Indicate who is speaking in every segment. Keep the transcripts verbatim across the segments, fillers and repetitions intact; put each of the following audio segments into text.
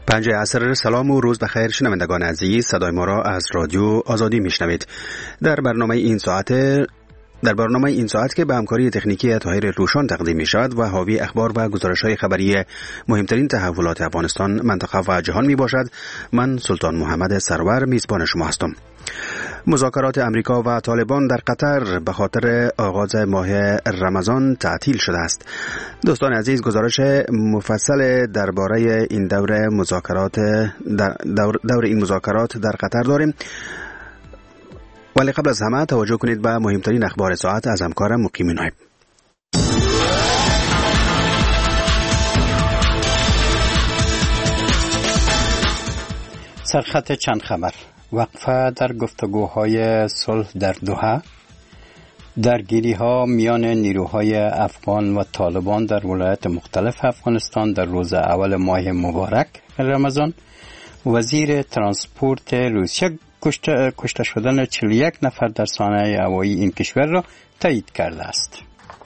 Speaker 1: پنج عصر. سلام و روز بخیر شنوندگان عزیز، صدای ما را از رادیو آزادی میشنوید. در برنامه این ساعت در برنامه این ساعت که به همکاری تکنیکی طاهر روشان تقدیم می شود و حاوی اخبار و گزارش های خبری مهمترین تحولات افغانستان، منطقه و جهان می باشد. من سلطان محمد سرور میزبان شما هستم. مذاکرات امریکا و طالبان در قطر به خاطر آغاز ماه رمضان تعطیل شده است. دوستان عزیز، گزارش مفصل درباره این دور مذاکرات در دور, دور این مذاکرات در قطر داریم. ولی قبل از همه توجه کنید به مهمترین اخبار ساعت از همکارم مقیم نایب.
Speaker 2: سرخط چند خبر: وقفه در گفتگوهای صلح در دوحه، درگیری‌ها میان نیروهای افغان و طالبان در ولایات مختلف افغانستان در روز اول ماه مبارک رمضان، وزیر ترانسپورت روسیه کشته, کشته شدن چهل و یک نفر در سانحه هوایی این کشور را تایید کرده است.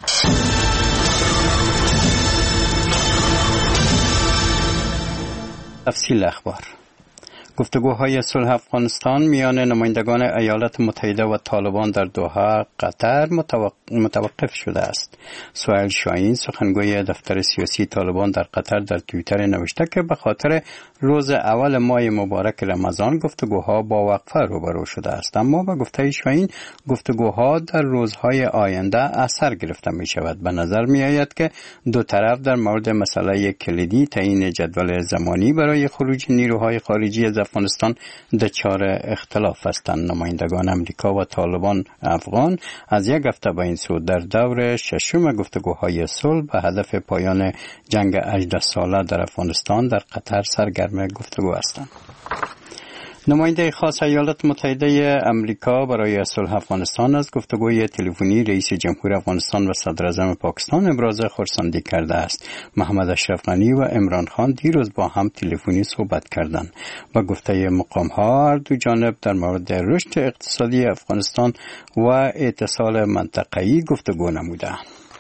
Speaker 2: تفصیل اخبار: گفتگوهای صلح افغانستان میان نمایندگان ایالات متحده و طالبان در دوحه قطر متوقف شده است. سهیل شاهین، سخنگوی دفتر سیاسی طالبان در قطر، در توییتر نوشته که به خاطر روز اول ماه مبارک رمضان گفتگوها با وقفه روبرو شده است، اما به گفته شاهین گفتگوها در روزهای آینده اثر گرفته می شود. به نظر می آید که دو طرف در مورد مسئله کلیدی تعیین جدول زمانی برای خروج نیروهای خارجی از افغانستان دچار اختلاف هستند. نمایندگان امریکا و طالبان افغان از یک هفته به این سو در دور ششم گفتگوهای صلح به هدف پایان جنگ هجده ساله در افغانستان در قطر سرگرم گفتگو هستند. نماینده خاص ایالات متحده امریکا برای صلح افغانستان از گفتگوی تلفنی رئیس جمهور افغانستان و صدر اعظم پاکستان ابراز خرسندی کرده است. محمد اشرف غنی و عمران خان دیروز با هم تلفنی صحبت کردند و گفته مقام‌ها هر دو جانب در مورد رشد اقتصادی افغانستان و اتصال منطقه‌ای گفتگو نمودند.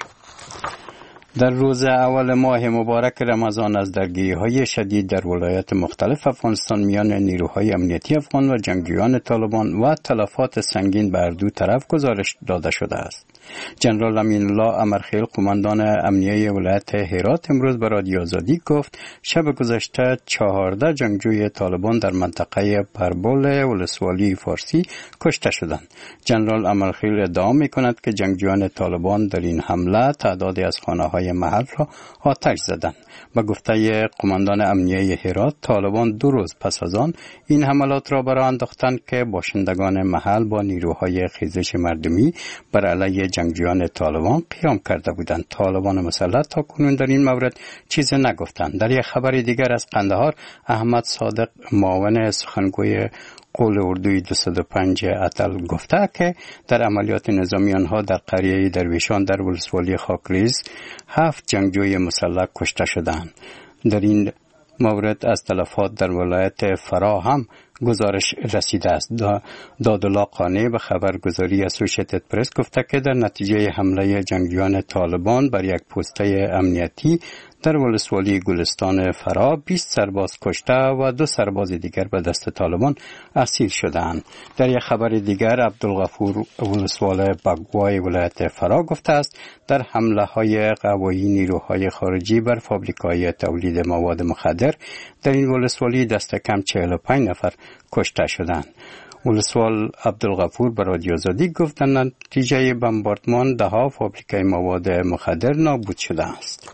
Speaker 2: در روز اول ماه مبارک رمضان از درگیری‌های شدید در ولایات مختلف افغانستان میان نیروهای امنیتی افغان و جنگجویان طالبان و تلفات سنگین بر دو طرف گزارش داده شده است. جنرال امین الله امرخیل، قماندان امنیه ولایت هرات، امروز به رادیو آزادی گفت شب گذشته چهارده جنگجوی طالبان در منطقه پربول ولسوالی فارسی کشته شدند. جنرال امرخیل ادعا می‌کند که جنگجویان طالبان در این حمله تعدادی از خانه‌های محل را آتش زدند. به گفته قماندان امنیه هرات، طالبان دو روز پس از آن این حملات را برآ انداختند که باشندگان محل با نیروهای خیزش مردمی بر علیه جنگجویان طالبان قیام کرده بودند. طالبان مسلح تا کنون در این مورد چیزی نگفتند. در یک خبر دیگر از قندهار، احمد صادق، معاون سخنگوی قول اردوی دویست و پنج اتل، گفته که در عملیات نظامی آنها در قریه درویشان در ولسوالی خاکریز هفت جنگجوی مسلح کشته شدند. در این مورد از تلفات در ولایت فرا هم گزارش رسیده است. دادالله قانی به خبرگزاری اسوسییتد پرس گفته که در نتیجه حمله جنگجویان طالبان بر یک پسته امنیتی در ولسوالی گلستان فرا بیست سرباز کشته و دو سرباز دیگر به دست طالبان اسیر شدند. در یک خبر دیگر، عبدالغفور، ولسوال بگوای ولایت فرا، گفته است در حمله های قوایی نیروهای خارجی بر فابریکای تولید مواد مخدر در این ولسوالی دست کم چهل و پنج نفر کشته شدند. ولسوال عبدالغفور به رادیو آزادی گفت در نتیجه بمباردمان ده ها فابریکای مواد مخدر نابود شده است.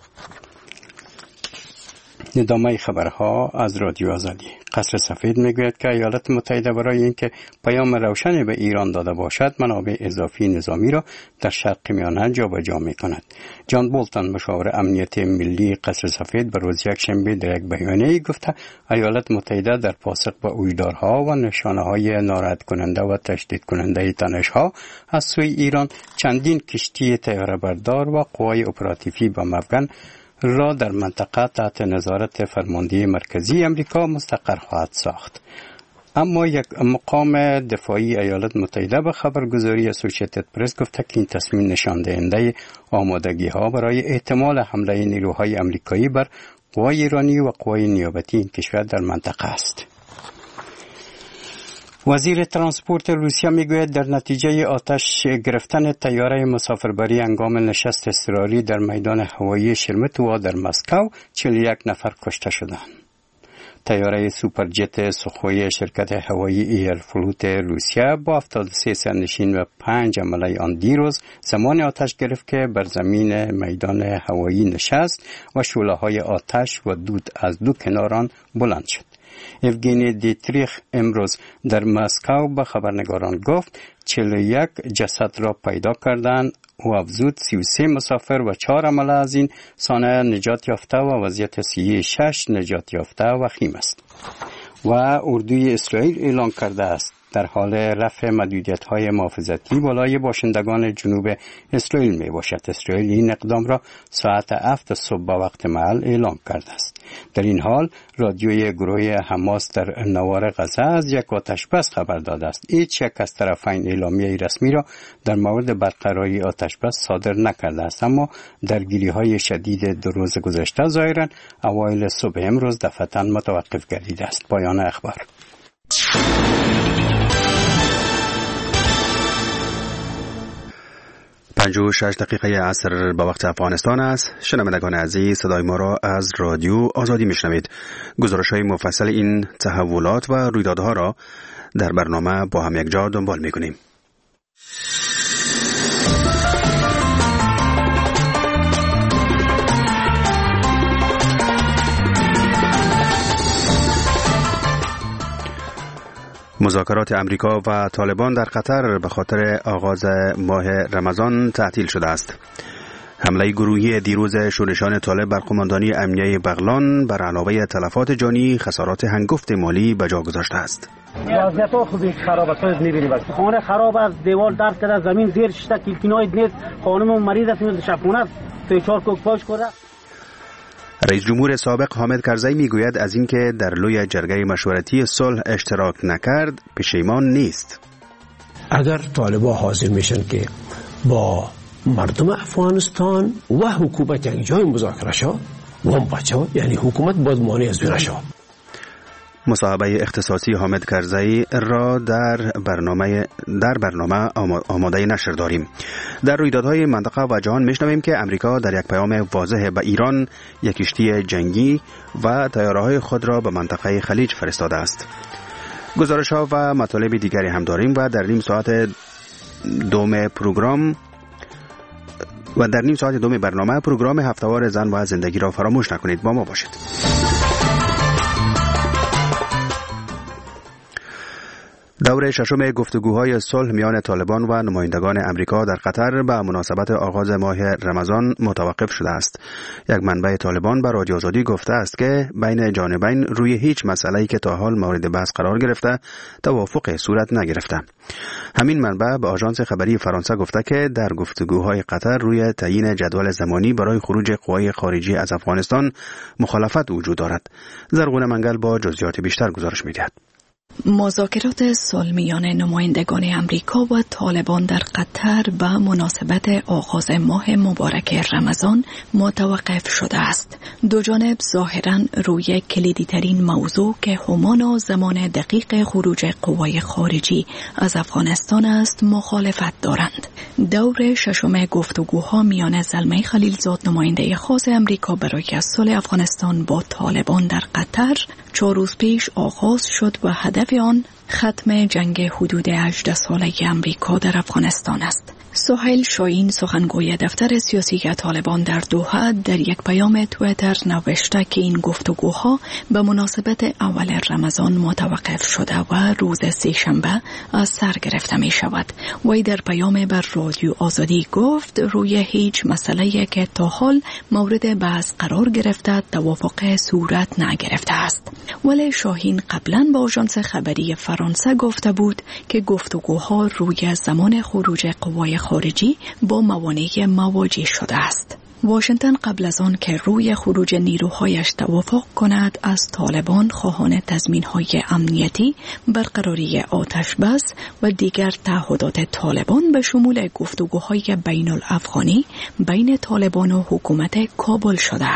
Speaker 2: ادامه خبرها از رادیو آزادی. قصر سفید میگوید که ایالات متحده برای اینکه پیام روشنی به ایران داده باشد، منابع اضافی نظامی را در شرق میانه جابجا میکند. جان بولتون، مشاور امنیت ملی قصر سفید، به روز یکشنبه در یک بیانیه گفته ایالات متحده در پاسخ به هشدارها و نشانه‌های ناراحت کننده و تشدید کننده تنش‌ها از سوی ایران چندین کشتی طیاره‌بردار و قوای اپراتیوی با افغان را در منطقه تحت نظارت فرماندهی مرکزی امریکا مستقر خواهد ساخت. اما یک مقام دفاعی ایالات متحده به خبرگزاری اسوسییتد پرس گفته که این تصمیم نشان دهنده آمادگی ها برای احتمال حمله نیروهای امریکایی بر قوای ایرانی و قوای نیابتی این کشور در منطقه است. وزیر ترانسپورت روسیه میگوید در نتیجه آتش گرفتن طیاره مسافربری هنگام نشست اضطراری در میدان هوایی شرمتووا در مسکو چهل و یک نفر کشته شدند. طیاره سوپرجت سخوی شرکت هوایی ایرفلوت روسیه با هفتاد و سه سرنشین و پنج عمله آن دیروز زمان آتش گرفت که بر زمین میدان هوایی نشست و شعله‌های آتش و دود از دو کنار آن بلند شد. یوگینی دیتریخ امروز در مسکو به خبرنگاران گفت چهل و یک جسد را پیدا کردند و افزود سی و سه مسافر و چهار عمله از این سانحه نجات یافته و وضعیت صحی شش نجات یافته وخیم است. و اردوی اسرائیل اعلام کرده است در حال رفع محدودیت‌های محافظتی بالای باشندگان جنوب اسرائیل می باشد. اسرائیل این اقدام را ساعت هفت صبح به وقت محل اعلام کرده است. در این حال رادیوی گروه حماس در نوار غزه از یک آتشبس خبر داده است. هیچ یک از طرفین اعلامیه رسمی را در مورد برقراری آتشبس صادر نکرده است، اما درگیری‌های شدید در روز گذشته ظاهراً اوایل صبح امروز دفعتاً متوقف گردیده است. پایان اخبار.
Speaker 1: پنج و شش دقیقه عصر به وقت افغانستان است. شنوندگان عزیز، صدای ما را از رادیو آزادی میشنوید. گزارش های مفصل این تحولات و رویدادها را در برنامه با هم یک جا دنبال میکنیم. مذاکرات امریکا و طالبان در قطر به خاطر آغاز ماه رمضان تعطیل شده است. حمله گروهی دیروز شورشان طالب بر قماندانی امنیه بغلان بر علاوه تلفات جانی خسارات هنگفت مالی به جا گذاشته است.
Speaker 3: وضعیت خوبی خراب است. می‌بینید بس خانه خراب است، دیوار درد کرده، زمین زیر شته، کلکینای نیست، خانم مریض است، شبخونه است، سه چهار کوک پاش کرده.
Speaker 1: رئیس جمهور سابق حامد کرزی میگوید از اینکه در لوی جرگه مشورتی صلح اشتراک نکرد پشیمان نیست.
Speaker 4: اگر طالبان حاضر میشن که با مردم افغانستان و حکومت یک جای مذاکره شد و بچه یعنی حکومت باید مانع از بین شد.
Speaker 1: مصاحبه اختصاصی حامد کرزی را در برنامه در برنامه آماده نشر داریم. در رویدادهای منطقه و جهان میشنویم که امریکا در یک پیام واضح به ایران یک کشتی جنگی و طیاره‌های خود را به منطقه خلیج فرستاده است. گزارش‌ها و مطالب دیگری هم داریم و در نیم ساعت دوم پروگرام و در نیم ساعت دوم برنامه پروگرام هفته‌وار زن و زندگی را فراموش نکنید. با ما باشید. دور ششم گفتگوهای صلح میان طالبان و نمایندگان امریکا در قطر به مناسبت آغاز ماه رمضان متوقف شده است. یک منبع طالبان به رادیو آزادی گفته است که بین جانبین روی هیچ مسئله‌ای که تا حال مورد بحث قرار گرفته توافق صورت نگرفته. همین منبع به آژانس خبری فرانسه گفته که در گفتگوهای قطر روی تعیین جدول زمانی برای خروج قوای خارجی از افغانستان مخالفت وجود دارد. زرغون منگل با جزئیات بیشتر گزارش می‌دهد.
Speaker 5: مذاکرات صلح میان نمایندگان امریکا و طالبان در قطر به مناسبت آغاز ماه مبارک رمضان متوقف شده است. دو جانب ظاهراً روی کلیدی ترین موضوع که همان زمان دقیق خروج قوای خارجی از افغانستان است مخالفت دارند. دور ششم گفتگوها میان زلمه خلیلزاد نماینده خاص امریکا برای صلح افغانستان با طالبان در قطر چهار روز پیش آغاز شد و هدف آن ختم جنگ حدود هجده ساله امریکا در افغانستان است. سهیل شاهین سخنگوی دفتر سیاسی طالبان در دوحه در یک پیام توییتر نوشته که این گفتگوها به مناسبت اول رمضان متوقف شده و روز سه‌شنبه از سر گرفته می شود. وی در پیام بر رادیو آزادی گفت روی هیچ مسئله که تا حال مورد بحث قرار گرفته توافق صورت نگرفته است. ولی شاهین قبلا با آژانس خبری فرانسه گفته بود که گفتگوها روی زمان خروج قوای خارجی با موانع مواجه شده است. واشنگتن قبل از آن که روی خروج نیروهایش توافق کند از طالبان خواهان تضمین‌های امنیتی، برقراری آتش بس و دیگر تعهدات طالبان به شمول گفتگوهای بین الافغانی بین طالبان و حکومت کابل شده است.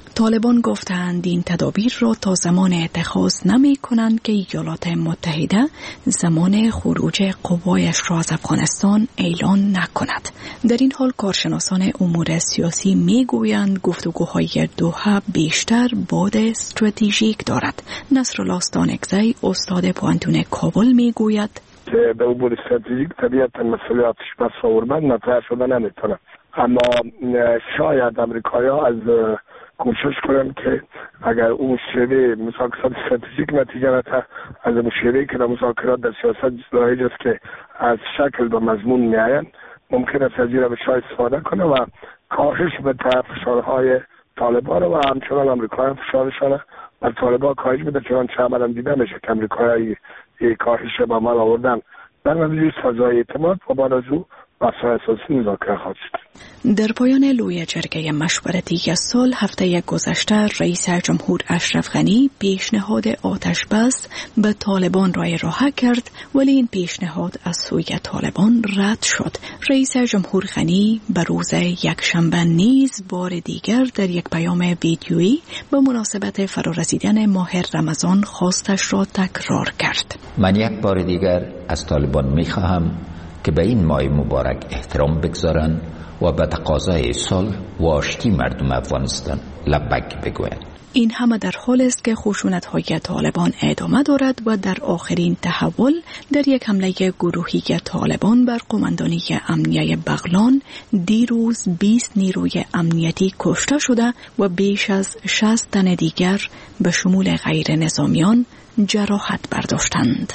Speaker 5: طالبان گفتند این تدابیر را تا زمان اتخاذ نمی کنند که ایالات متحده زمان خروج قوایش را از افغانستان اعلان نکند. در این حال کارشناسان امور سیاسی می گویند گفتگوهای دوحه بیشتر بعد استراتژیک دارد. نصرالله ستانکزی استاد پوانتون کابل می گوید
Speaker 6: به امور استراتژیک طبیعتا مسئله آتش بس آوردن مطرح شده نمیتونه، اما شاید امریکایی‌ها از کوشش کنن که اگر اون شیوه مذاکرات استراتژیک نتیجه نده، از اون شیوه که در مذاکرات در سیاست رایج است که از شکل به مضمون میآیند، ممکن است از این روش استفاده کنه و کاهش به فشارهای طالبان و همچنان امریکایی‌ها فشارشان بر طالبان کاهش بده، چنانچه عملا دیده میشه که امریکایی‌ها یک کاهش به عمل آوردن در نتیجه فضای اعتماد و بعد از او بحث اساسی مذاکره خواهد شد.
Speaker 5: در پایان لوی جرگه مشورتی سال هفته گذشته رئیس جمهور اشرف غنی پیشنهاد آتش بس به طالبان را ارائه کرد، ولی این پیشنهاد از سوی طالبان رد شد. رئیس جمهور غنی به روز یکشنبه نیز بار دیگر در یک پیام ویدیویی به مناسبت فرارسیدن ماه رمضان خواستش را تکرار کرد.
Speaker 7: من یک بار دیگر از طالبان می‌خواهم که به این ماه مبارک احترام بگذارن و به تقاضای صلح و آشتی مردم افغانستان لبیک بگویند.
Speaker 5: این همه در حال است که خشونت‌های طالبان ادامه دارد و در آخرین تحول در یک حمله گروهی طالبان بر قماندانی امنیه بغلان دیروز بیست نیروی امنیتی کشته شده و بیش از شصت تن دیگر به شمول غیر نظامیان جراحت برداشتند.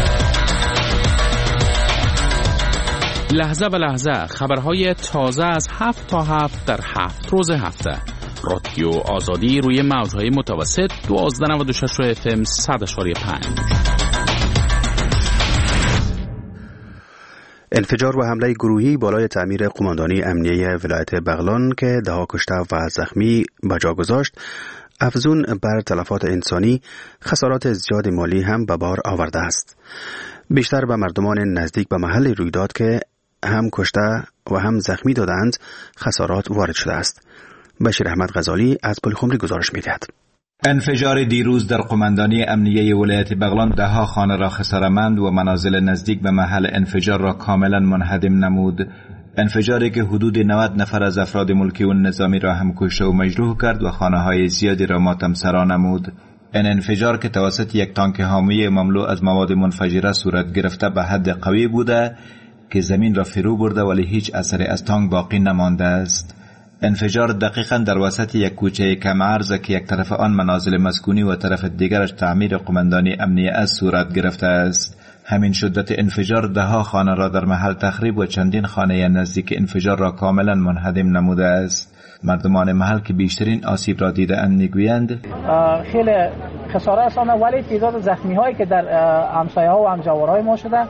Speaker 8: لحظه به لحظه خبرهای تازه از هفت تا هفت در هفت روز هفته. رادیو آزادی روی موجهای متوسط دوازده نود و شش اف ام صد اشاری پنج.
Speaker 1: انفجار و حمله گروهی بالای تعمیر قماندانی امنیه ولایت بغلان که ده ها کشته و زخمی به جا گذاشت، افزون بر تلفات انسانی، خسارات زیاد مالی هم به بار آورده است. بیشتر به مردمان نزدیک به محل رویداد که هم کشته و هم زخمی دادند خسارات وارد شده است. بشیر احمد غزالی از پلخمری گزارش می‌دهد.
Speaker 9: انفجار دیروز در قماندانی امنیه ولایت بغلان ده ها خانه را خساره‌مند و منازل نزدیک به محل انفجار را کاملا منهدم نمود. انفجاری که حدود نود نفر از افراد ملکی و نظامی را هم کشته و مجروح کرد و خانه‌های زیادی را ماتم سرا نمود. این انفجار که توسط یک تانک حامی مملو از مواد منفجره صورت گرفته به حد قوی بوده که زمین را فرو برده ولی هیچ اثری از تانک باقی نمانده است. انفجار دقیقاً در وسط یک کوچه کم عرض که یک طرف آن منازل مسکونی و طرف دیگرش تعمیر قماندانی امنیه از صورت گرفته است. همین شدت انفجار ده ها خانه را در محل تخریب و چندین خانه نزدیک انفجار را کاملا منهدم نموده است. مردمان محل که بیشترین آسیب را دیده‌اند میگویند
Speaker 10: خیلی خساره رسانده، ولی تعداد زخمی هایی که در همسایه ها و همجوارهای ما شده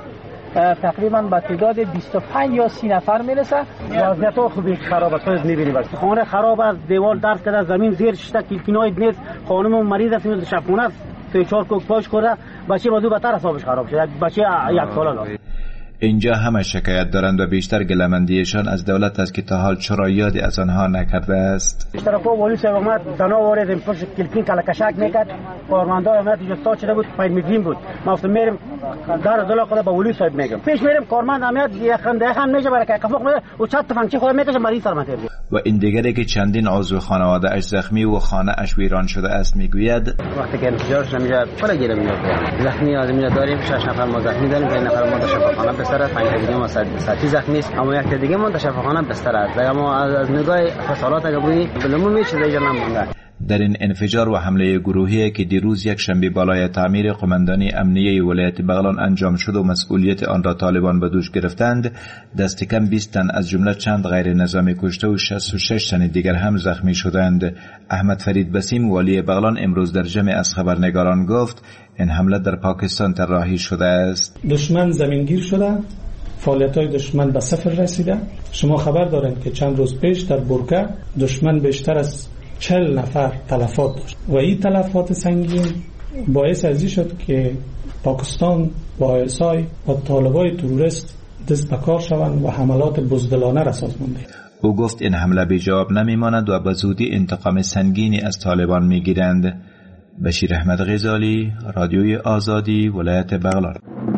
Speaker 10: تقریبا به تعداد بیست و پنج یا سی نفر میرسه.
Speaker 3: وضعیت ها خوبی خراب است، میبینید بس خانه خراب است، دیوار درد کرده، زمین زیر شده، کلکینای نیست، خانم مریض است، میاد شبخونه است، سه چهار کوک پاش کرده، بچه بدو بهتر حسابش خراب شده، بچه یک ساله داره.
Speaker 9: اینجا همه شکایت دارند و بیشتر گله‌مندیشان از دولت است که تا حال چرا یادی از آنها نکرده است.
Speaker 3: اشتراکو ولی صاحب اومد زنا وارد پشت کلکین کلکشک میکرد، کارمندا اومد جو تا چه بود پنج میلیون بود. ما گفتم میریم در دلا خدا با ولی صاحب میگم پیش میریم، کارمند میاد یک خنده هم میشه برای که کفوق میاد و چت فنچی خود میکشه مریض سر مته.
Speaker 9: و این دیگری که چندین عضو خانواده اش زخمی و خانه اش ویران شده است میگوید
Speaker 11: وقتی که انفجارش نمیاد پلا گیره میاد، زخمی آدمی داریم، شش نفر ما زخمی داریم، یک نفر ما در شفاخانه بستر است، پنج دیگه ما ساعتی زخمی است، اما یک دیگه ما در شفاخانه بستر است. اما از نگاه فصالات اگه بودی بلمون میشه دیگه نمونده.
Speaker 9: در این انفجار و حمله گروهی که دیروز یک شنبه بالای تعمیر قماندانی امنیه ولایت بغلان انجام شد و مسئولیت آن را طالبان به دوش گرفتند، دست کم بیست تن از جمله چند غیر نظامی کشته و شصت و شش تن دیگر هم زخمی شدند. احمد فرید بسیم والی بغلان امروز در جمع از خبرنگاران گفت این حمله در پاکستان طراحی شده است.
Speaker 12: دشمن زمینگیر شده، فعالیت‌های دشمن به صفر رسیده. شما خبر دارید که چند روز پیش در برکه دشمن بیشتر از چهل نفر تلفات داشت و این تلفات سنگین باعث ازی شد که پاکستان با ایسای و طالبای تروریست دست به کار شوند و حملات بزدلانه را سازمانده.
Speaker 9: او گفت این حمله بی جواب نمیماند و به زودی انتقام سنگینی از طالبان میگیرند. بشیر احمد غزالی، رادیوی آزادی، ولایت بغلان.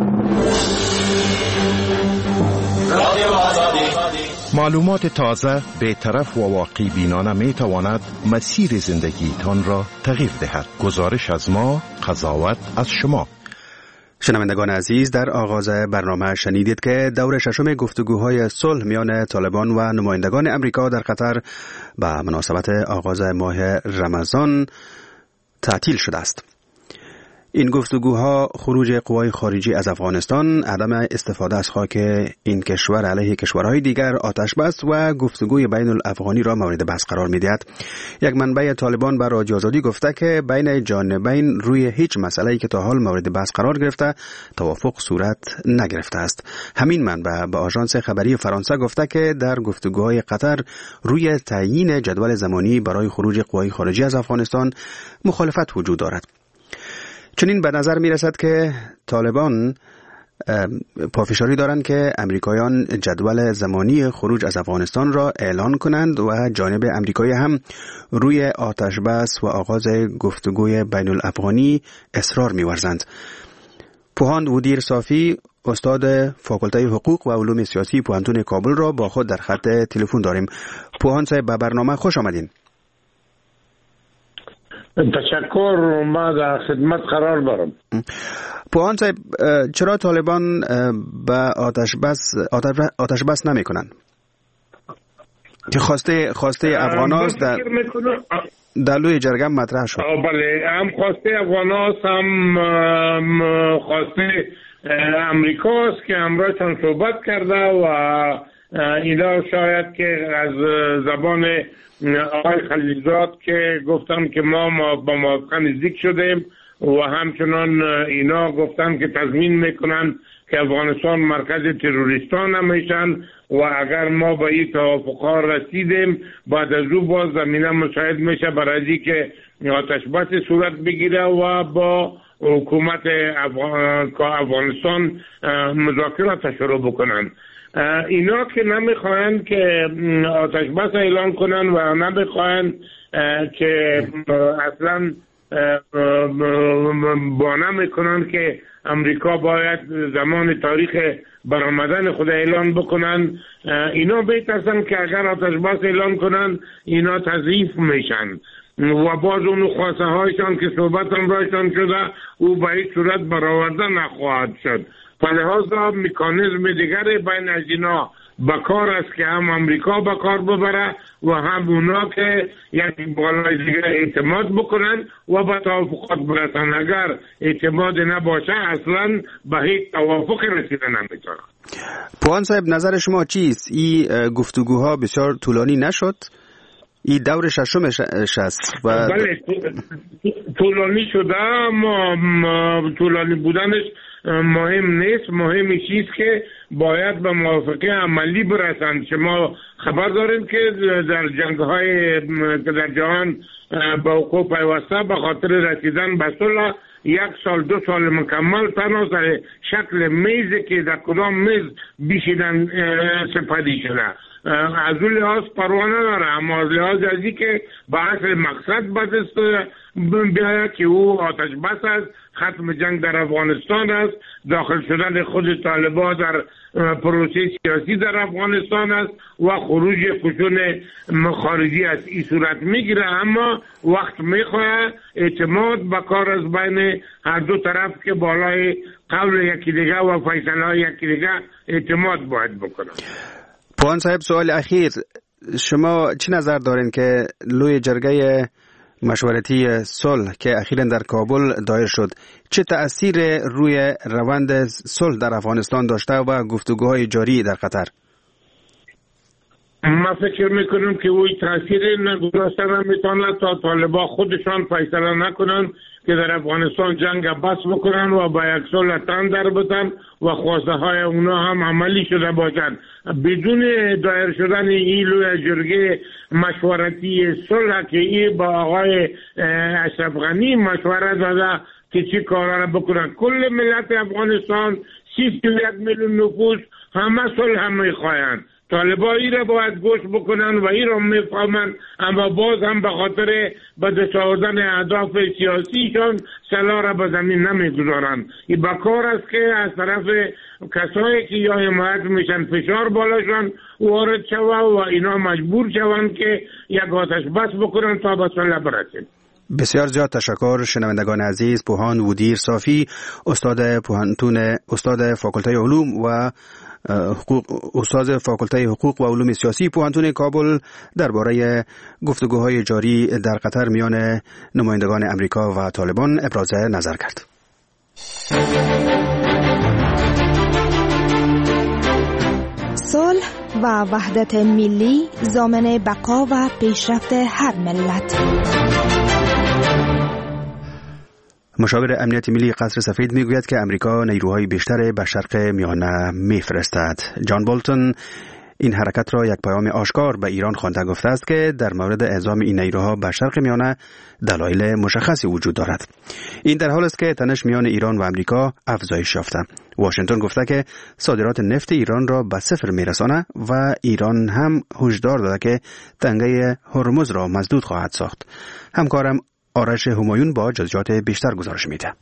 Speaker 13: معلومات تازه، بی‌طرف و واقع بینانه می تواند مسیر زندگیتان را تغییر دهد. گزارش از ما، قضاوت از شما.
Speaker 1: شنوندگان عزیز، در آغاز برنامه شنیدید که دور ششم گفتگوهای صلح میان طالبان و نمایندگان امریکا در قطر به مناسبت آغاز ماه رمضان تعطیل شده است. این گفتگوها خروج قوای خارجی از افغانستان، عدم استفاده از خاک این کشور علیه کشورهای دیگر، آتش بس و گفتگوی بین الافغانی را مورد بحث قرار می‌دهد. یک منبع طالبان بر رادیو آزادی گفته که بین جانبین روی هیچ مسئله‌ای که تا حال مورد بحث قرار گرفته توافق صورت نگرفته است. همین منبع به آژانس خبری فرانسه گفته که در گفتگوهای قطر روی تعیین جدول زمانی برای خروج قوای خارجی از افغانستان مخالفت وجود دارد. چنین به نظر می رسد که طالبان پافشاری دارند که امریکایان جدول زمانی خروج از افغانستان را اعلان کنند و جانب امریکایی هم روی آتش بس و آغاز گفتگوی بین الافغانی اصرار می ورزند. پوهاند ودیر صافی، استاد فاکولته حقوق و علوم سیاسی پوهنتون کابل را با خود در خط تلفن داریم. پوهاند صاحب، به برنامه خوش آمدین.
Speaker 14: تشکر، ما در خدمت قرار دارم.
Speaker 1: پوهاند صاحب، چرا طالبان به آتش بس آتش بس نمی کنند؟ که خواسته خواسته افغاناست در در لوی جرگه مطرح شد.
Speaker 14: بله، هم خواسته افغاناست، هم خواسته امریکاست که امروزشان صحبت کرده و اینا شاید که از زبان آقای خلیلزاد که گفتم که ما, ما با موافقه نزدیک شدیم و همچنان اینا گفتن که تضمین میکنن که افغانستان مرکز تروریستان نمیشن و اگر ما با این توافقها رسیدیم بعد از او باز زمینه مساعد میشه برای که آتش بس صورت بگیره و با حکومت افغانستان مذاکرات شروع بکنن. اینا که نمیخواهند که آتش بس اعلان کنن و نمیخواهند که اصلا بانه میکنن که امریکا باید زمان تاریخ برآمدن خود اعلان بکنن. اینا بیترسن که اگر آتش بس اعلان کنن اینا تضعیف میشن و باز اون خواسته هایشان که صحبت هم رایشان شده او به این صورت برآورده نخواهد شد. فلحاظا مکانیزم دیگر بین از اینا بکار است که هم امریکا بکار ببره و هم اونا که یک بالای دیگر اعتماد بکنن و به توافقات برسن. اگر اعتماد نباشه اصلا به هیچ توافق رسیدن نمیتونه.
Speaker 1: پوهاند صاحب، نظر شما چیست؟ این گفتگوها بسیار طولانی نشد؟ این دور ششمش است و
Speaker 14: بله طولانی شده، اما طولانی بودنش مهم نیست. مهم چیست که باید به موافقه عملی برسند. شما خبر دارید که در جنگ‌های که در جهان به حقوق پیوسته به خاطر رسیدن به صلح یک سال دو سال مکمل تنها سر شکل میزی که در کدام میز بیشیدن سپری شده. از اون لحاظ پروانه داره، اما از لحاظ ازی که به اصل مقصد بسته بیاید که او آتش بس است، ختم جنگ در افغانستان است، داخل شدن خود طالبان در پروسه سیاسی در افغانستان است و خروج قشون خارجی است. این صورت میگیره، اما وقت میخواه اعتماد به کار از بین هر دو طرف که بالای قول یکی دیگه و فیصله های یکی دیگه اعتماد باید بکنن.
Speaker 1: پوهاند صاحب، سوال اخیر، شما چی نظر دارین که لوی جرگه مشورتی صلح که اخیراً در کابل دایر شد چه تأثیر روی روند صلح در افغانستان داشته و گفتگوهای جاری در قطر؟
Speaker 14: ما فکر میکنم که اوی تأثیر نگذاشته نمیتونه تا طالبان خودشان فیصله نکنن که در افغانستان جنگ بس بکنن و با یک صلح تن در بتن و خواسته های اونا هم عملی شده باشند. بدون دایر شدن این لوی جرگه مشورتی صلح که این با آقای اشرف غنی مشوره داده که چی کارا را بکنن. کل ملت افغانستان سی و یک میلیون نفوس همه صلح هم میخواهند. طالبا ای را باید گوش بکنن و ای را میفهمن، اما باز هم به خاطر به دست آوردن اهداف سیاسیشان سلاح را به زمین نمیگذارن. این بکار است که از طرف کسایی که یا حمایت میشن فشار بالاشان وارد شود و اینا مجبور شوند که یک آتش بس بکنن تا به صلح برسیم.
Speaker 1: بسیار زیاد تشکر شنوندگان عزیز. پوهان ودیر صافی، استاد پوهنتون استاد فاکولته علوم و حقوق استاد فاکولته حقوق و علوم سیاسی پوهنتون کابل درباره گفتگوهای جاری در قطر میان نمایندگان امریکا و طالبان ابراز نظر کرد.
Speaker 15: صلح و وحدت ملی ضامن بقا و پیشرفت هر ملت.
Speaker 1: مشاور امنیت ملی قصر سفید میگوید که امریکا نیروهای بیشتری به شرق میانه میفرستد. جان بولتون این حرکت را یک پیام آشکار به ایران خوانده گفته است که در مورد اعزام این نیروها به شرق میانه دلایل مشخصی وجود دارد. این در حال است که تنش میان ایران و امریکا افزایش یافته. واشنگتن گفته که صادرات نفت ایران را به صفر میرساند و ایران هم هشدار داده که تنگه هرمز را مسدود خواهد ساخت. همکارم آرش همایون با جزئیات بیشتر گزارش میده.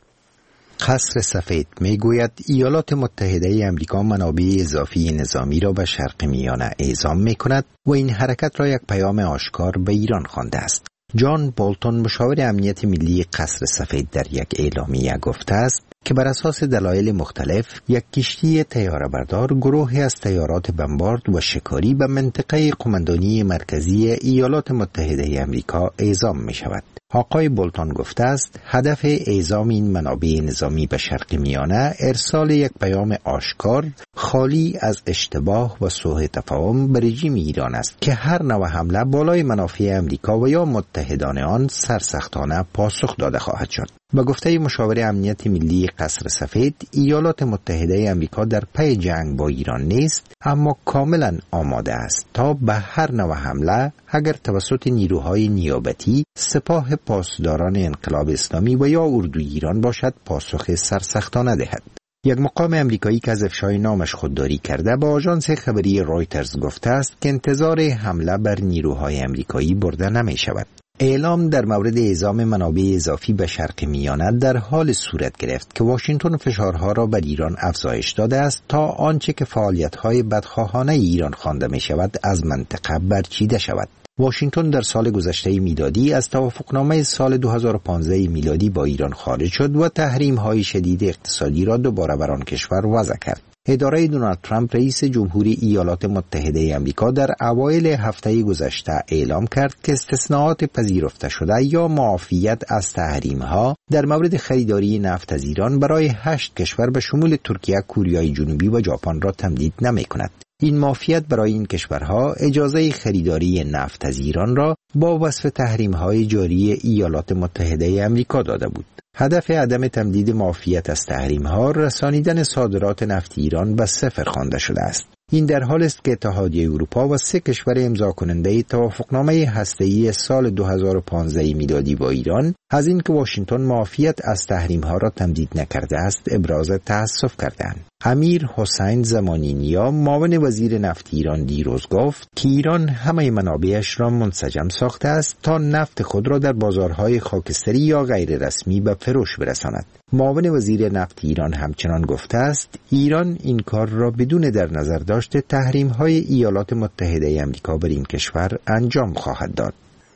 Speaker 16: قصر سفید میگوید ایالات متحده امریکا منابع اضافی نظامی را به شرق میانه اعزام میکند و این حرکت را یک پیام آشکار به ایران خوانده است. جان بولتون مشاور امنیت ملی قصر سفید در یک اعلامیه گفته است که بر اساس دلایل مختلف یک کشتی طیاره بردار گروهی از طیارات بمبارد و شکاری به منطقه قماندانی مرکزی ایالات متحده امریکا اعزام می شود. آقای بولتون گفته است هدف اعزام این منابع نظامی به شرق میانه ارسال یک پیام آشکار خالی از اشتباه و سوء تفاهم به رژیم ایران است که هر نوع حمله بالای منافع امریکا و یا متحدان آن سرسختانه پاسخ داده خواهد شد. با گفته مشاور امنیت ملی قصر سفید، ایالات متحده امریکا در پی جنگ با ایران نیست، اما کاملا آماده است تا به هر نوع حمله اگر توسط نیروهای نیابتی، سپاه پاسداران انقلاب اسلامی و یا اردوی ایران باشد پاسخ سرسختانه دهد. یک مقام امریکایی که از افشای نامش خودداری کرده با آژانس خبری رویترز گفته است که انتظار حمله بر نیروهای امریکایی برده نمی شود. اعلام در مورد اعزام منابع اضافی به شرق میانه در حال صورت گرفت که واشنگتن فشارها را بر ایران افزایش داده است تا آنچه که فعالیت‌های بدخواهانه ایران خوانده می شود از منطقه برچیده شود. واشنگتن در سال گذشته میلادی از توافقنامه سال دو هزار و پانزده میلادی با ایران خارج شد و تحریم‌های شدید اقتصادی را دوباره بر آن کشور وضع کرد. اداره دونالد ترامپ رئیس جمهوری ایالات متحده آمریکا در اوایل هفته گذشته اعلام کرد که استثناءات پذیرفته شده یا معافیت از تحریم‌ها در مورد خریداری نفت از ایران برای هشت کشور به شمول ترکیه، کره جنوبی و ژاپن را تمدید نمی‌کند. این معافیت برای این کشورها اجازه خریداری نفت از ایران را با وصف تحریم‌های جاری ایالات متحده آمریکا داده بود. هدف عدم تمدید معافیت از تحریم‌ها رسانیدن صادرات نفت ایران به صفر خوانده شده است. این در حال است که اتحادیه اروپا و سه کشور امضا کننده توافقنامه هسته‌ای سال دو هزار و پانزده میلادی با ایران از اینکه واشنگتن معافیت از تحریم‌ها را تمدید نکرده است ابراز تأسف کردند. امیر حسین زمانینیا معاون وزیر نفت ایران دیروز گفت که ایران همه منابعش را منسجم ساخته است تا نفت خود را در بازارهای خاکستری یا غیر رسمی به فروش برساند. معاون وزیر نفت ایران همچنان گفته است ایران این کار را بدون در نظر داشته تحریم‌های ایالات متحده آمریکا بر این کشور انجام خواهد داد.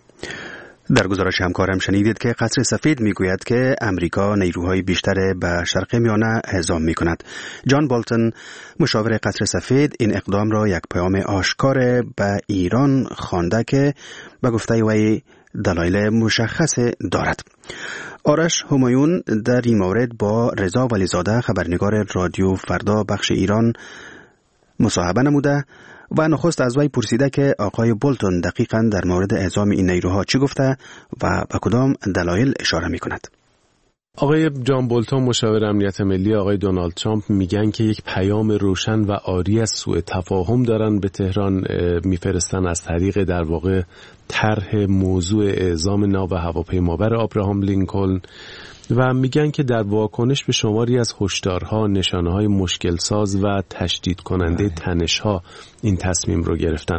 Speaker 1: در گزارش همکارم شنیدید که قصر سفید میگوید که امریکا نیروهای بیشتر به شرق میانه اعزام میکند. جان بولتون مشاور قصر سفید این اقدام را یک پیام آشکار به ایران خوانده که به گفته وی دلایل مشخص دارد. آرش همایون در این مورد با رضا ولیزاده خبرنگار رادیو فردا بخش ایران مصاحبه نموده و نخست از وی پرسیده که آقای بولتون دقیقاً در مورد اعزام این نیروها چی گفته و به کدام دلایل اشاره می کند.
Speaker 17: آقای جان بولتون مشاور امنیت ملی آقای دونالد ترامپ میگن که یک پیام روشن و عاری از سوء تفاهم دارن به تهران میفرستن از طریق در واقع طرح موضوع اعزام ناو هواپیمابر آبراهام لینکلن و میگن که در واکنش به شماری از هشدارها، نشانه‌های مشکل ساز و تشدید کننده تنش‌ها این تصمیم رو گرفتن.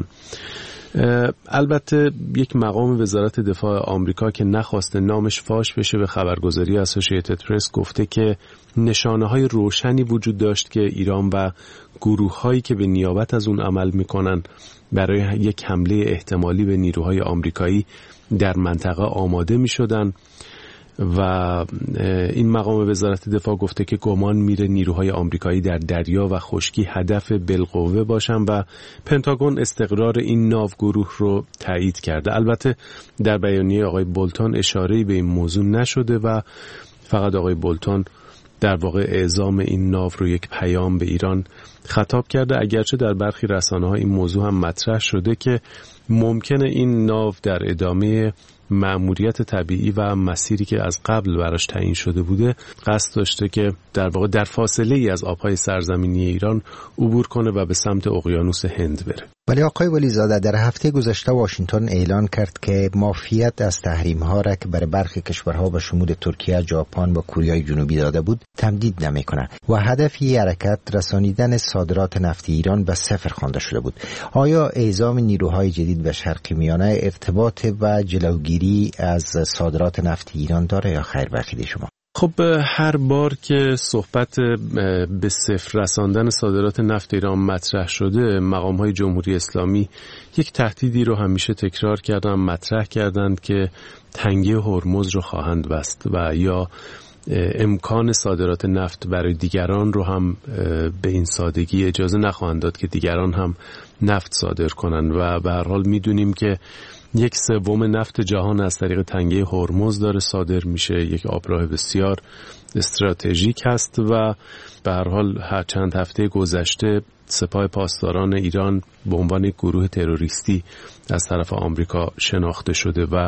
Speaker 17: البته یک مقام وزارت دفاع آمریکا که نخواسته نامش فاش بشه به خبرگزاری اسوسییتد پرس گفته که نشانه‌های روشنی وجود داشت که ایران و گروه‌هایی که به نیابت از اون عمل می‌کنن برای یک حمله احتمالی به نیروهای آمریکایی در منطقه آماده می‌شدن و این مقام وزارت دفاع گفته که گمان میره نیروهای آمریکایی در دریا و خشکی هدف بالقوه باشن و پنتاگون استقرار این ناوگروه رو تایید کرده. البته در بیانیه آقای بولتون اشاره‌ای به این موضوع نشده و فقط آقای بولتون در واقع اعزام این ناو رو یک پیام به ایران خطاب کرده، اگرچه در برخی رسانه‌ها این موضوع هم مطرح شده که ممکنه این ناو در ادامه مأموریت طبیعی و مسیری که از قبل براش تعیین شده بوده قصد داشته که در واقع در فاصله ای از آبهای سرزمینی ایران عبور کنه و به سمت اقیانوس هند بره.
Speaker 16: ولی آقای ولیزاده در هفته گذشته واشنگتن اعلان کرد که معافیت از تحریم‌ها را که برای برخی کشورها به شمول ترکیه، ژاپن و کره جنوبی داده بود تمدید نمی‌کند و هدف این حرکت رسانیدن صادرات نفت ایران به صفر خوانده شده بود. آیا اعزام نیروهای جدید به شرق میانه ارتباط و جلوگیری از صادرات نفت ایران داره یا خیر بخید شما؟
Speaker 17: خب هر بار که صحبت به صفر رساندن صادرات نفت ایران مطرح شده، مقام‌های جمهوری اسلامی یک تهدیدی رو همیشه تکرار کردن، مطرح کردند که تنگه هرمز رو خواهند بست و یا امکان صادرات نفت برای دیگران رو هم به این سادگی اجازه نخواهند داد که دیگران هم نفت صادر کنند و به هر حال میدونیم که یک سوم نفت جهان از طریق تنگه هرمز داره صادر میشه، یک آبراه بسیار استراتژیک هست و به هر حال هر چند هفته گذشته سپاه پاسداران ایران به عنوان یک گروه تروریستی از طرف آمریکا شناخته شده و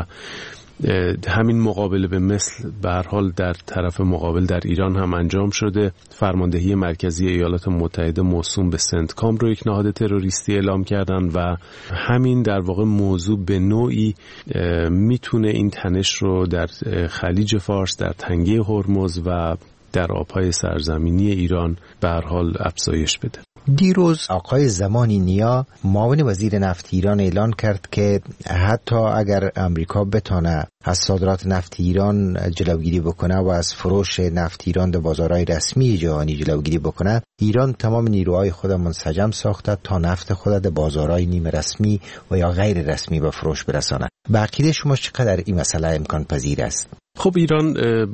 Speaker 17: همین مقابله به مثل به هر حال در طرف مقابل در ایران هم انجام شده. فرماندهی مرکزی ایالات متحده موسوم به سنتکام رو یک نهاد تروریستی اعلام کردن و همین در واقع موضوع به نوعی میتونه این تنش رو در خلیج فارس، در تنگه هرمز و در آبهای سرزمینی ایران به هر حال افزایش بده.
Speaker 16: دیروز آقای زمانی نیا معاون وزیر نفت ایران اعلان کرد که حتی اگر امریکا بتونه از صادرات نفت ایران جلوگیری بکنه و از فروش نفت ایران در بازارهای رسمی جهانی جلوگیری بکنه، ایران تمام نیروهای خود منسجم ساخته تا نفت خود در بازارهای نیمه رسمی و یا غیر رسمی به فروش برسانه. به عقیده شما چقدر این مسئله امکان پذیر است؟
Speaker 17: خب ایران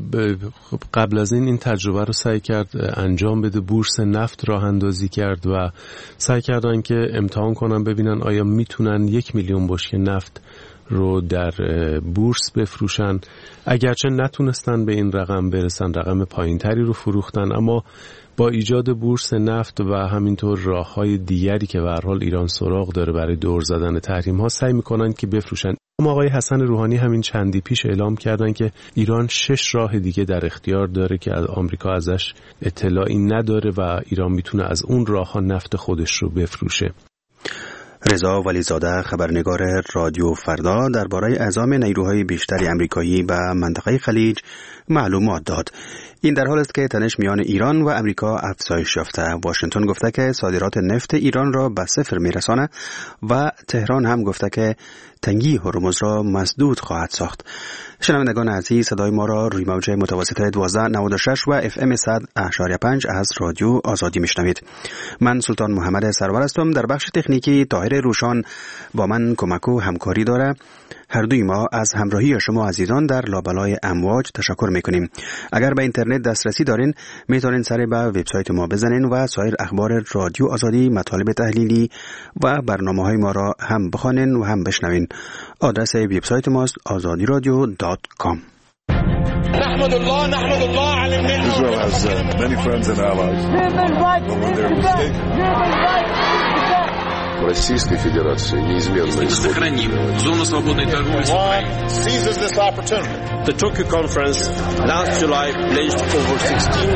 Speaker 17: قبل از این این تجربه رو سعی کرد انجام بده، بورس نفت راه اندازی کرد و سعی کردن که امتحان کنن ببینن آیا میتونن یک میلیون بشکه نفت رو در بورس بفروشن. اگرچه نتونستن به این رقم برسن، رقم پایینتری رو فروختن، اما با ایجاد بورس نفت و همینطور راه‌های دیگری که به هر حال ایران سراغ داره برای دور زدن تحریم‌ها سعی می‌کنن که بفروشن. اما آقای حسن روحانی همین چندی پیش اعلام کردن که ایران شش راه دیگه در اختیار داره که از آمریکا ازش اطلاعی نداره و ایران میتونه از اون راه‌ها نفت خودش رو بفروشه.
Speaker 1: رضا ولیزاده خبرنگار رادیو فردا درباره اعزام نیروهای بیشتری آمریکایی به منطقه خلیج معلومات داد. این در حال است که تنش میان ایران و آمریکا افزایش یافته. واشنگتن گفته که صادرات نفت ایران را به صفر میرسانه و تهران هم گفته که تنگی هرمز را مسدود خواهد ساخت. شنوندگان عزیز، صدای ما را روی موج متوسط دوازده نود و شش و اف ام صد و پنج از رادیو آزادی میشنوید. من سلطان محمد سرور هستم. در بخش تکنیکی طاهر روشان با من کمک و همکاری داره. هر دوی ما از همراهی شما عزیزان در لابلای امواج تشکر میکنیم. اگر به اینترنت دسترسی دارین میتونین سر به وبسایت ما بزنین و سایر اخبار رادیو آزادی، مطالب تحلیلی و برنامه‌های ما را هم بخوانین و هم بشنوین. آدرس وبسایت ماست آزادی رادیو دات کام.
Speaker 18: نحمد الله نحمد الله على النعمة. Israel has uh, many friends and allies.
Speaker 19: в Российской Федерации неизменно
Speaker 8: сохраним зону свободной торговли с Украиной.
Speaker 20: The Tokyo Conference last July pledged over sixteen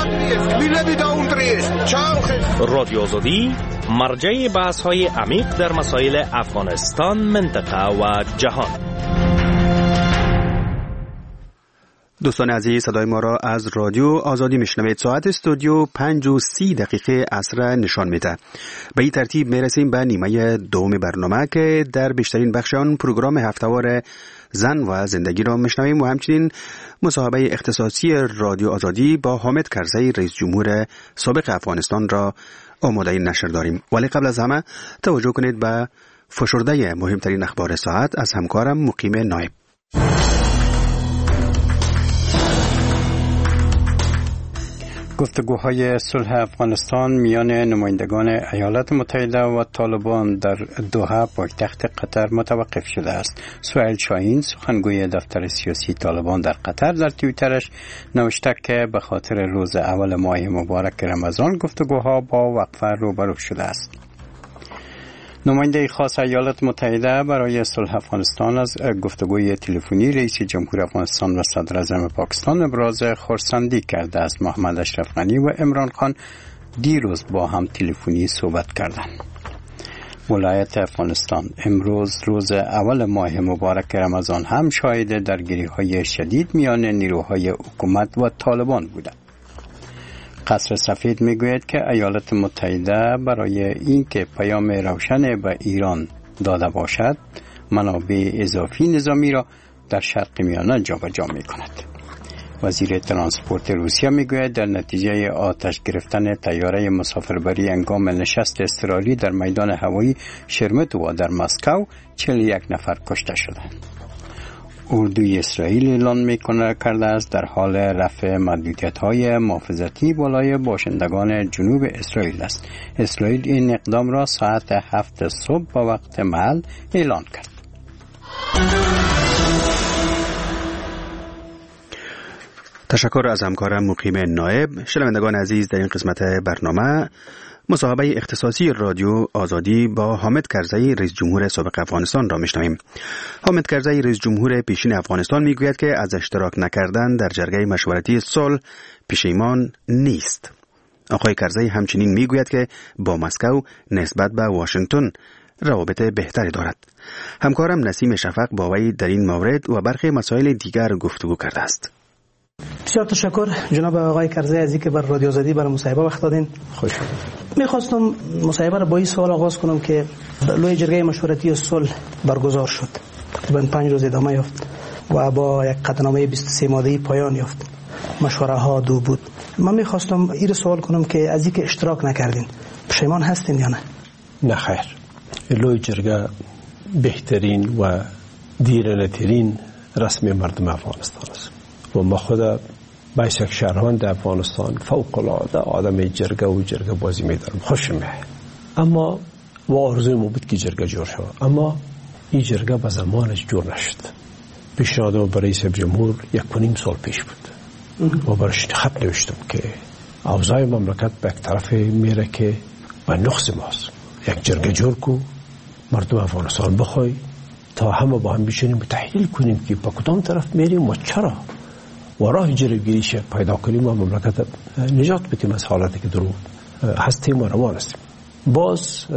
Speaker 20: رادیو آزادی مرجع بحث‌های عمیق در مسائل افغانستان، منطقه و جهان.
Speaker 1: دوستان عزیز، صدای ما را از رادیو آزادی میشنوید. ساعت استودیو پنج و سی دقیقه عصر نشان میده. به این ترتیب میرسیم به نیمه دوم برنامه که در بیشترین بخش آن پروگرام هفته‌وار زن و زندگی را میشنویم و همچنین مصاحبه اختصاصی رادیو آزادی با حامد کرزی رئیس جمهور سابق افغانستان را آماده نشر داریم. ولی قبل از همه توجه کنید به فشرده مهمترین اخبار ساعت از همکارم مقیم نایب.
Speaker 2: گفتگوهای صلح افغانستان میان نمایندگان ایالات متحده و طالبان در دوحه پایتخت قطر متوقف شده است. سهیل شاهین سخنگوی دفتر سیاسی طالبان در قطر در توییترش نوشته که به خاطر روز اول ماه مبارک رمضان گفتگوها با وقفه روبرو شده است. نماینده خاص ایالات متحده برای صلح افغانستان از گفتگوی تلفنی رئیس جمهور افغانستان و صدر اعظم پاکستان ابراز خرسندی کرده است. محمد اشرف غنی و عمران خان دیروز با هم تلفنی صحبت کردند. ولایت افغانستان امروز روز اول ماه مبارک رمضان هم شاهد درگیری‌های شدید میان نیروهای حکومت و طالبان بوده. قصر سفید میگوید که ایالات متحده برای اینکه پیام روشن به ایران داده باشد منابع اضافی نظامی را در شرق میانه جابجا میکند. وزیر ترانسپورت روسیه میگوید در نتیجه آتش گرفتن طیاره مسافربری هنگام نشست اضطراری در میدان هوایی شرمتووا در مسکو چهل و یک نفر کشته شدند. اردوی اسرائیل اعلان میکنه کرده است در حال رفع محدودیت‌های محافظتی بالای باشندگان جنوب اسرائیل است. اسرائیل این اقدام را ساعت هفت صبح با وقت محل اعلان کرد.
Speaker 1: تشکر از همکارم مقیم نایب. شنوندگان عزیز، در این قسمت برنامه مصاحبه اختصاصی رادیو آزادی با حامد کرزی رئیس جمهور سابق افغانستان را میشنویم. حامد کرزی رئیس جمهور پیشین افغانستان میگوید که از اشتراک نکردن در جرگه مشورتی صلح پشیمان نیست. آقای کرزی همچنین میگوید که با مسکو نسبت به واشنگتن روابط بهتری دارد. همکارم نسیم شفق با وی در این مورد و برخی مسائل دیگر گفتگو کرده است.
Speaker 21: بسیار تشکر جناب آقای کرزی از اینکه بر رادیو آزادی برای مصاحبه وقت دادین.
Speaker 1: خوش
Speaker 21: میخواستم مصاحبه را با این سوال آغاز کنم که لوی جرگه مشورتی صلح برگزار شد، تقریبا پنج روز ادامه یافت و با یک قطعنامه بیست و سه ماده‌ای پایان یافت. مشوره ها دو بود. من میخواستم این سوال کنم که از اینکه اشتراک نکردین پشیمان هستین یا نه؟
Speaker 4: نه خیر. لوی جرگه بهترین و دیرینه‌ترین رسمی مردم افغانستان است و ما خود باعث یک شهروند افغانستان فوق العاده آدم جرگه و جرگه بازی میدارم، خوشم میاد. اما و آرزوی ما بود که جرگه جور شد، اما این جرگه به زمانش جور نشد. پیشنهاد ما برای رئیس جمهور یک و نیم سال پیش بود و برش خط نوشتم که اوضاع مملکت به یک طرف میره که و نقص ماست. یک جرگه جور کو، مردم افغانستان بخوای تا همه با هم بشینیم و تحلیل کنیم که با کدام طرف میریم و چرا و راه جلوگیریش پیدا کنیم و مملکت نجات بدیم از حالتی که درو هستیم و روان هستیم. باز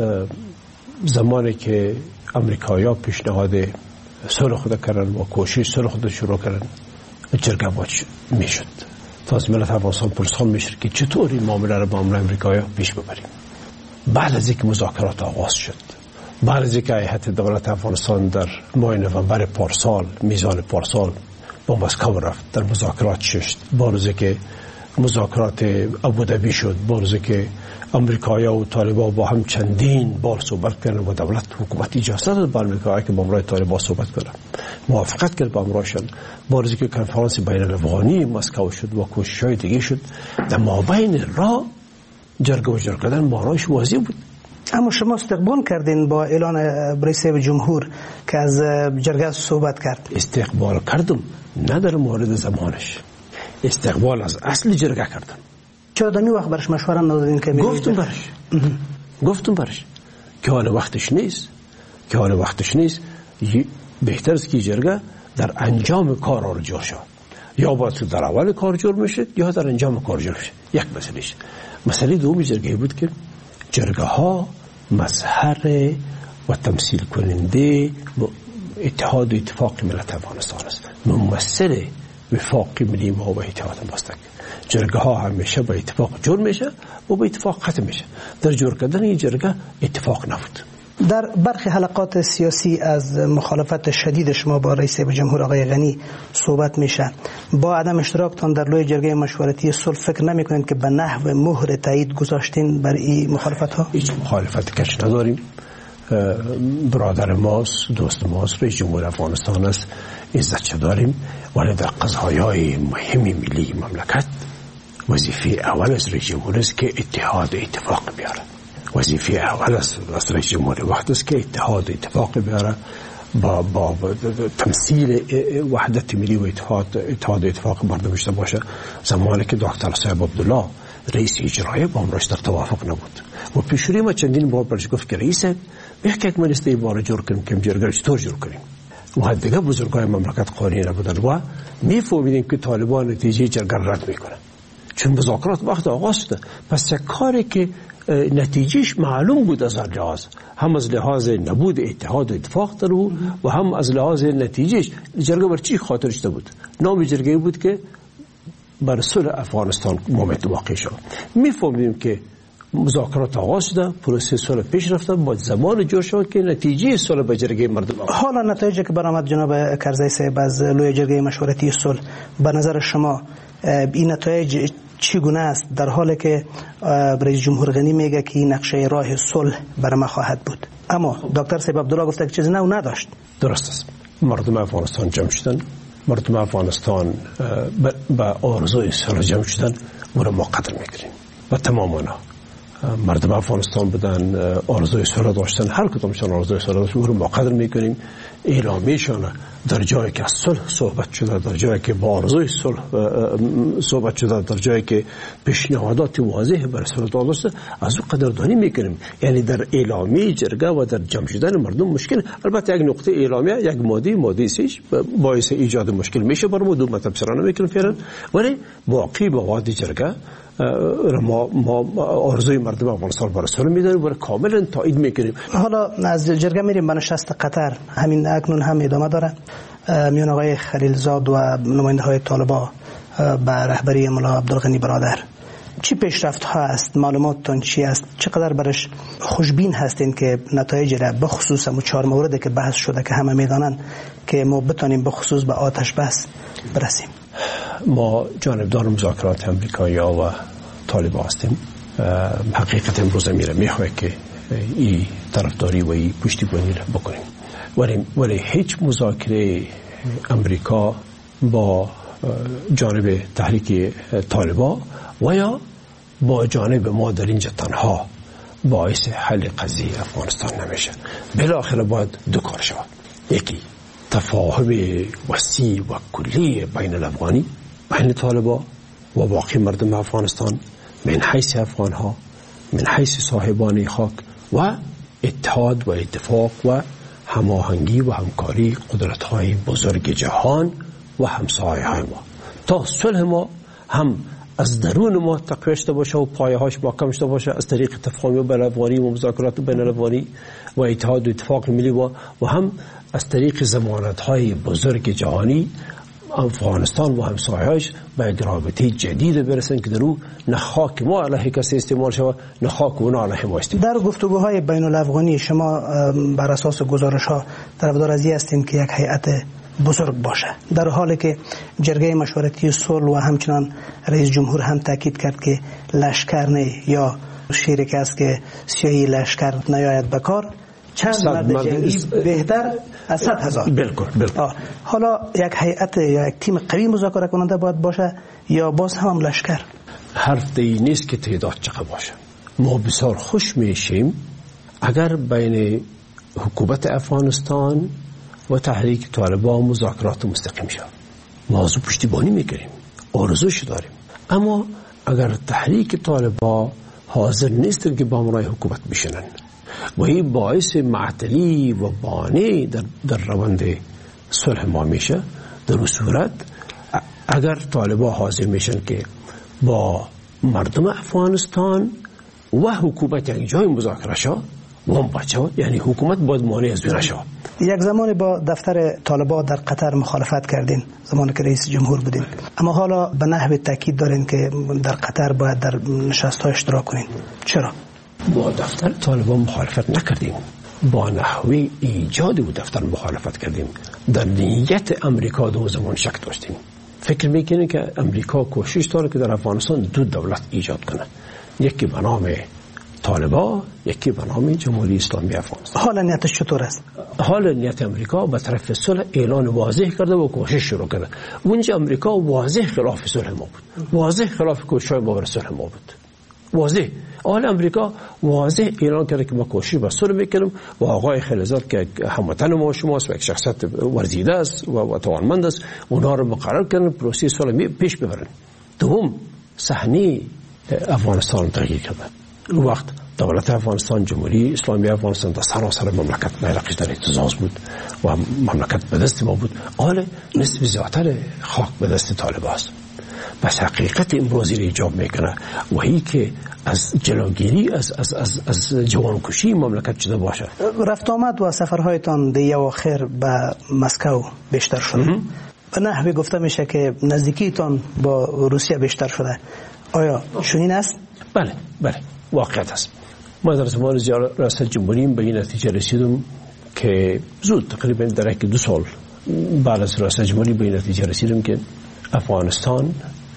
Speaker 4: زمانی که امریکایی‌ها پیشنهاد صلح خود کردن و کوشش صلح خود شروع کردن جرگه واج میشد. تا از ملت افغانستان پرسان میشه که چطور این معامله را با امریکایی‌ها پیش ببریم. بعد از اینکه مذاکرات آغاز شد، بعد از اینکه هیئت دولت افغانستان در ماه نوامبر پارسال میزان پارسال با مسکو رفت در مذاکرات شد، بارزه که مذاکرات ابوظبی شد، بارزه که امریکایی‌ها و طالبان با هم چندین بار صحبت کردن و دولت حکومت اجازه داد به امریکایی‌ها که با امرای طالبان صحبت کنند، موافقت کرد با امرایشان، بارزه که کنفرانس بین الافغانی مسکو شد و کوشش‌های دیگه شد. در مابین راه جرگه و جرگه کردن معنایش واضح بود.
Speaker 21: اما شما استقبال کردین با اعلان رئیس جمهور که از جرگه صحبت کرد؟
Speaker 4: استقبال کردم، نه در مورد زمانش، استقبال از اصل جرگه کردم.
Speaker 21: چرا در این وقت برش مشوره ندادین که
Speaker 4: گفتم برش گفتم برش که حال وقتش نیست که حال وقتش نیست بهتر است که جرگه در انجام کار آرجا شد، یا باید در اول کار جور میشه یا در انجام کار جور میشه. یک مسئله است. مسئله دومی جرگه بود که جرگه ها مظهر و تمثیل کننده اتحاد و اتفاق ملت افغانستان است، ممثل وفاق ملی ما و اتحاد ماست. جرگه ها همیشه با اتفاق جور میشه و با اتفاق ختم میشه. در جور کردن این جرگه اتفاق نبود.
Speaker 21: در برخی حلقات سیاسی از مخالفت شدید شما با رئیس جمهور آقای غنی صحبت میشه. با عدم اشتراکتان در لوی جرگه مشورتی صلح فکر نمیکنید که به نحو مهر تایید گذاشتین بر این مخالفت ها؟
Speaker 4: هیچ مخالفت کش نداریم. برادر ماست، دوست ماست، رئیس جمهور افغانستان است، عزتش داریم، ولی در قضایای مهم ملی مملکت وظیفه اول از رئیس جمهور است که اتحاد و اتفاق بیاره. وظیفه اول از رئیس جمهور وقت است که اتحاد و اتفاق بیاره، با, با, با تمثیل وحدت ملی و اتحاد اتحاد و اتفاق مردم داشته باشه. زمانی که دکتر صاحب عبدالله رئیس اجرایی با امرش در توافق نبود و پیشوری ما چندین بار برش گفت که رئیس بهک من استی بار جور کنیم که جرگه چطور جور کنیم و دیگه بزرگای مملکت قانونی نبودن و میفهمیدیم که طالبان نتیجه جرگه رد میکنن، چون مذاکرات وقت آغاز شده. پس یک کاری که نتیجهش معلوم بود از هر لحاظ، هم از لحاظ نبود اتحاد و اتفاق در او و هم از لحاظ نتیجهش جرگه بر چی خاطر شده بود؟ نام جرگه بود که بر صلح افغانستان مومنت واقع شد. میفهمیم که مذاکرات آغاز شده، پروسه صلح پیش رفته، با زمان جور شد که نتیجه صلح به جرگه مردم آمد.
Speaker 21: حالا نتایجی که برآمد جناب کرزی صاحب از لوی جرگه مشورتی صلح، به نظر شما این نتایج چگونه است در حالی که رئیس جمهور غنی میگه که این نقشه راه صلح بر ما خواهد بود، اما دکتر صاحب عبدالله گفته که چیزی نو نداشت؟
Speaker 4: درست است. مردم افغانستان جمع شدن، مردم افغانستان با آرزوی صلح جمع شدن و را ما قدر میکنیم و تمام آنها مردم افغانستان بودن، آرزوی صلح داشتن، هر کدومشان آرزوی صلح داشتن و را ما قدر میکنیم. اعلامیشان در جایی که از صلح صحبت شده، در جایی که با آرزوی صلح صحبت شده، در جایی که پیشنهادات واضح برای صلح داده شده، از او قدردانی میکنیم. یعنی در اعلامی جرگه و در جمع شدن مردم مشکل، البته یک نقطه اعلامیه، یک ماده ماده سیش باعث ایجاد مشکل میشه برای ما، دو مطلب سرانه میکنیم فعلا، ولی باقی با وادی جرگه ما ما آرزوی مردم افغانستان برای صلح میداریم و کاملا تایید میکنیم.
Speaker 21: حالا از جرگه میریم به نشست قطر، همین اکنون هم ادامه داره. میان آقای خلیلزاد و نماینده های طالبان به رهبری مولا عبدالغنی برادر، چی پیشرفت ها است؟ معلوماتتون چی است؟ چقدر برش خوشبین هستین که نتایج را به خصوص هم چهار موردی که بحث شده که همه میدانن که ما بتونیم به خصوص به آتش بس برسیم؟
Speaker 4: ما جانبدار مذاکرات امریکایی‌ها و طالبان هستیم. حقیقت امروز میره میخواه که این طرفداری و این پشتیبانی را بکنیم، ولی ولی هیچ مذاکره امریکا با جانب تحریک طالبان و یا با جانب ما در اینجا تنها باعث حل قضیه افغانستان نمیشه. بالاخره باید دو کار شود. یکی تفاهم وسیع و کلی بین الافغانی، بین طالبان و باقی مردم افغانستان، من حیث افغان ها، من حیث صاحبان خاک، و اتحاد و اتفاق و هماهنگی و همکاری قدرت های بزرگ جهان و همسایه های ما، تا صلح ما هم از درون ما تقویت شده باشه و پایه هاش محکم شده باشه از طریق تفاهم بین الافغانی و مذاکرات بین الافغانی و اتحاد و اتفاق ملی و و هم از طریق ضمانت های بزرگ جهانی افغانستان و همسایه‌اش به یک رابطه جدید برسن که در او نه خاک ما علیه کسی استعمال شود نه خاک اونا علیه ما استعمال.
Speaker 21: در گفتگوهای بین الافغانی شما بر اساس گزارش ها طرفدار از این هستین که یک هیئت بزرگ باشه، در حالی که جرگه مشورتی صلح و همچنان رئیس جمهور هم تاکید کرد که لشکر نه، یا شیری که است که سیاهی لشکر نیاید به کار، چند مرد جنگی بهتر از صد هزار.
Speaker 4: بالکل بالکل.
Speaker 21: حالا یک هیئت یا یک تیم قوی مذاکره کننده باید باشه یا باز هم لشکر؟
Speaker 4: حرف دی نیست که تعداد چقدر باشه. ما بسیار خوش میشیم اگر بین حکومت افغانستان و تحریک طالبان مذاکرات مستقیم شد. ما از پشتیبانی میکنیم، آرزوش داریم، اما اگر تحریک طالبان حاضر نیستن که با امرای حکومت بشنن، و این باعث معطلی و بانه در, در روند صلح ما میشه. در اون صورت اگر طالبان حاضر میشن که با مردم افغانستان و حکومت یک جای مذاکره شد وام بچه، یعنی حکومت باید مانع از بین شد.
Speaker 21: یک زمانی با دفتر طالبان در قطر مخالفت کردین زمانی که رئیس جمهور بودین، اما حالا به نحو تاکید دارین که در قطر باید در نشست‌ها اشتراک کنین. چرا؟
Speaker 4: با دفتر طالبان مخالفت نکردیم، با نحوه ایجاد او دفتر مخالفت کردیم. در نیت امریکا دو زمان شک داشتیم. فکر میکنه که امریکا کوشش داره که در افغانستان دو دولت ایجاد کنه، یکی به نام طالبان، یکی به نام جمهوری اسلامی افغانستان.
Speaker 21: حال نیتش چطور است؟
Speaker 4: حال نیت امریکا به طرف صلح اعلان واضح کرده و کوشش شروع کرده. اونجا امریکا واضح خلاف صلح ما بود، واضح خلاف کوشش ما برای صلح ما بود، واضح. حال امریکا واضح اعلان کرده که ما کوشش به صلح میکنیم و آقای خلیزاد که هموطن ما شماست و یک شخصیت ورزیده است و, و توانمند است، اونا رو مقرر کردن پروسه صلح پیش ببرن. دوم، صحنه افغانستان تغییر کرده. اون وقت دولت افغانستان، جمهوری اسلامی افغانستان در سراسر مملکت بیرقش در اهتزاز بود و مملکت به دست ما بود. حال نصف زیادتر خاک به دست طالبان است. بس حقیقت امروزی را ایجاب میکنه و هی که از جلوگیری از از از از جوانکشی مملکت شده باشه.
Speaker 21: رفت آمد و سفرهایتان در اواخر به مسکو بیشتر شده. به نحوی گفته میشه که نزدیکیتان با روسیه بیشتر شده. آیا چنین است؟
Speaker 4: بله بله واقعیت است. ما در زمان زیارت ریاست جمهوری به این نتیجه رسیدم که زود تقریبا در یک دو سال بعد از ریاست جمهوری به این نتیجه رسیدم که افغانستان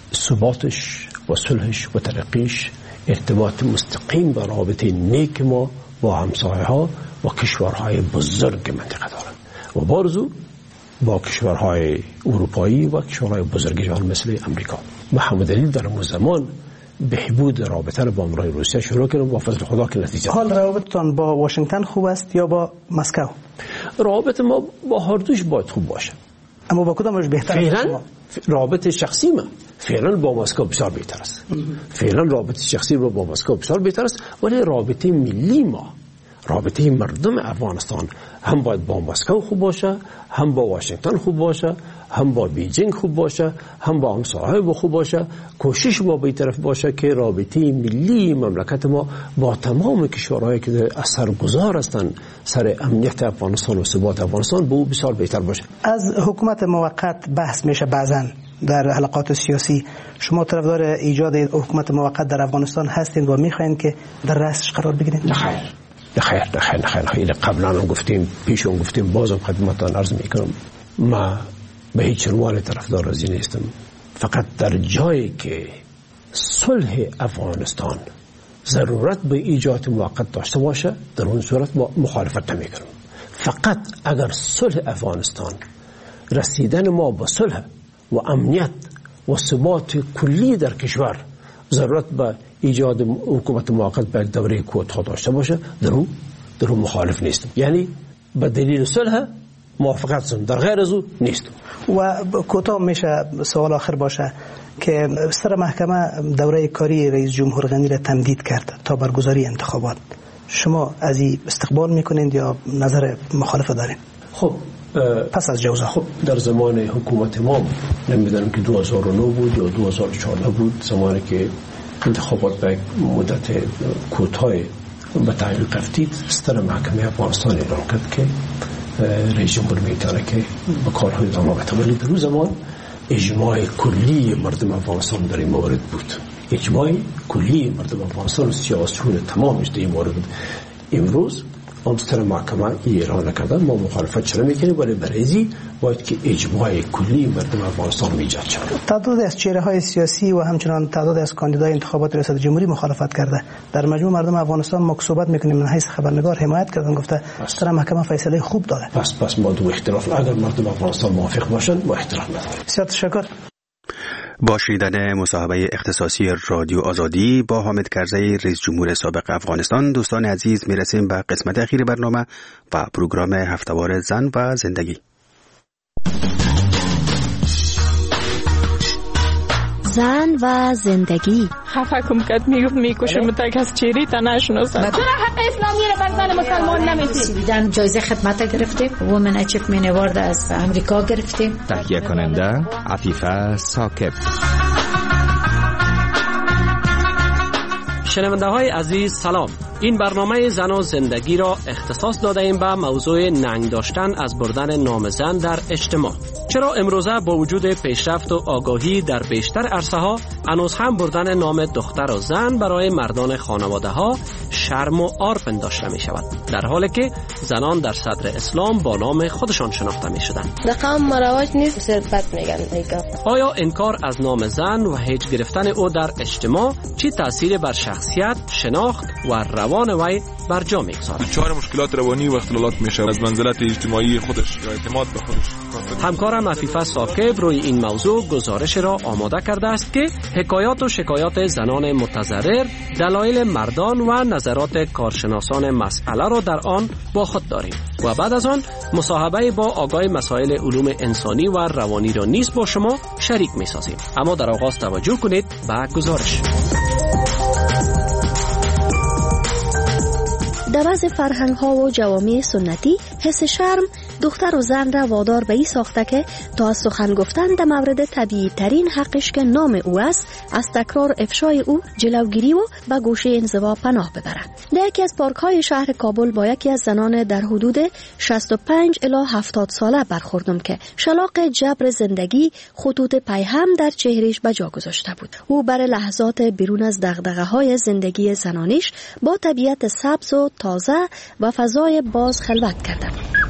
Speaker 4: ثباتش و صلحش و ترقیش ارتباط مستقیم به رابطه نیک ما با همسایه ها و کشورهای بزرگ منطقه دارد و بارزو با کشورهای اروپایی و کشورهای بزرگ جهان مثل امریکا. و همدلیل در اون زمان بهبود رابطه با امرای روسیه شروع کردم با فضل خدا که نتیجه.
Speaker 21: حال رابطتان با واشنگتن خوب است یا با مسکو؟
Speaker 4: رابطه ما با هر دوش باید خوب باشه.
Speaker 21: اما با کدامش بهتر؟
Speaker 4: فعلا رابطه شخصی ما فعلا با مسکو بسیار بهتر است. فعلا رابطه شخصی ما با مسکو بسیار بهتر است، ولی رابطه ملی ما، رابطه مردم افغانستان هم باید با مسکو خوب باشه، هم با واشنگتن خوب باشه، هم با بیجینگ خوب باشه، هم با همسایه‌ها خوب باشه. کوشش ما به این طرف باشه که رابطه ملی مملکت ما با تمام کشورهایی که اثرگذار هستند سر امنیت افغانستان و ثبات افغانستان به او بسیار بهتر باشه.
Speaker 21: از حکومت موقت بحث میشه بعضن در حلقات سیاسی. شما طرفدار ایجاد حکومت موقت در افغانستان هستین و میخواین که در رأسش قرار بگیرید؟
Speaker 4: نه خیر نخیر نخیر نخیر نخیر قبلا هم گفتیم، پیش هم گفتیم، بازم خدمتتان عرض میکنم ما به هیچ عنوان طرفدار از این نیستم. فقط در جایی که صلح افغانستان ضرورت به ایجاد موقت داشته باشه در اون صورت ما مخالفت نمیکنم. فقط اگر صلح افغانستان، رسیدن ما به صلح و امنیت و ثبات کلی در کشور ضرورت به ایجاد حکومت موقت به دوره کوتاه داشته باشه در اون در اون مخالف نیستم. یعنی به دلیل صلح موافقت هستم، در غیر از او نیستم.
Speaker 21: و کوتاه میشه سوال آخر باشه که سر محکمه دوره کاری رئیس جمهور غنی را تمدید کرد تا برگزاری انتخابات. شما از این استقبال میکنید یا نظر مخالف دارین؟
Speaker 4: خب
Speaker 21: پس از جوزا
Speaker 4: خب در زمان حکومت ما نمیدونم که دو هزار و نه بود یا دو هزار و چهارده بود، زمانی که انتخابات به مدت کوتاه به تعلیق رفتید، ستر محکمه افغانستان اعلام کرد که رئیس جمهور میتونه که به کارهای ادامه بده. ولی در اون زمان اجماع کلی مردم افغانستان در این مورد بود. اجماع کلی مردم افغانستان و سیاسیون تمامش در این مورد بود. امروز ستر محکمه ایران نکردن، ما مخالفت چرا میکنیم، ولی برای باید که اجماع کلی مردم افغانستان ایجاد شود.
Speaker 21: تعداد از چهره های سیاسی و همچنان تعداد از کاندیدای انتخابات ریاست جمهوری مخالفت کرده. در مجموع مردم افغانستان ما صحبت میکنیم من حیث خبرنگار حمایت کردن، گفته ستر محکمه فیصله خوب داده.
Speaker 4: پس پس ما دو اختلاف، اگر مردم افغانستان موافق باشن ما احترام نداریم.
Speaker 21: بسیار تشکر.
Speaker 1: با شنیدن مصاحبه اختصاصی رادیو آزادی با حامد کرزی رئیس جمهور سابق افغانستان، دوستان عزیز میرسیم به قسمت اخیر برنامه و پروگرام هفتهوار زن و زندگی.
Speaker 15: زن و زندگی.
Speaker 6: خفه کم کد میگفت میکشم تا کس چیری تا نشناسم.
Speaker 22: چرا حق اسلامی رو بر زن مسلمان نمیدی؟
Speaker 23: سویدن جایزه خدمت گرفتیم. وومن اچیومنت اوارد از امریکا گرفتیم.
Speaker 24: تهیه کننده عفیفه ثاقب.
Speaker 25: شنونده های عزیز سلام. این برنامه زن و زندگی را اختصاص داده ایم به موضوع ننگ داشتن از بردن نام زن در اجتماع. چرا امروزه با وجود پیشرفت و آگاهی در بیشتر عرصه ها هنوز هم بردن نام دختر و زن برای مردان خانواده ها شرم و عار پنداشته می شود، در حالی که زنان در صدر اسلام با نام خودشان شناخته می شدند؟
Speaker 22: در قوم مروج نیست، صرفت میگن.
Speaker 25: آیا انکار از نام زن و هیچ گرفتن او در اجتماع چی تأثیر بر شخصیت، شناخت و روان وی بر جا میگذارد؟
Speaker 26: چهار مشکلات روانی و اختلالات میشه از منزلت اجتماعی خودش یا اعتماد به خودش.
Speaker 25: همکارم عفیفه ثاقب روی این موضوع گزارش را آماده کرده است که حکایات و شکایات زنان متضرر، دلایل مردان و نظرات کارشناسان مسئله را در آن با خود داریم و بعد از آن مصاحبه با آگاه مسائل علوم انسانی و روانی را نیز با شما شریک می سازیم. اما در آغاز توجه کنید به گزارش.
Speaker 15: در بعض فرهنگ ها و جوامع سنتی حس شرم دختر و زن را وادار به این ساخته که تا از سخن گفتن در مورد طبیعی ترین حقش که نام او است از تکرار افشای او جلوگیری و به گوشه انزوا پناه ببرند. در یکی از پارک های شهر کابل با یکی از زنان در حدود شصت و پنج الی هفتاد ساله برخوردم که شلاق جبر زندگی خطوط پیهم در چهرهش به جا گذاشته بود. او برای لحظات بیرون از دغدغه های زندگی زنانیش با طبیعت سبز و تازه و فضای باز خلوت کرده.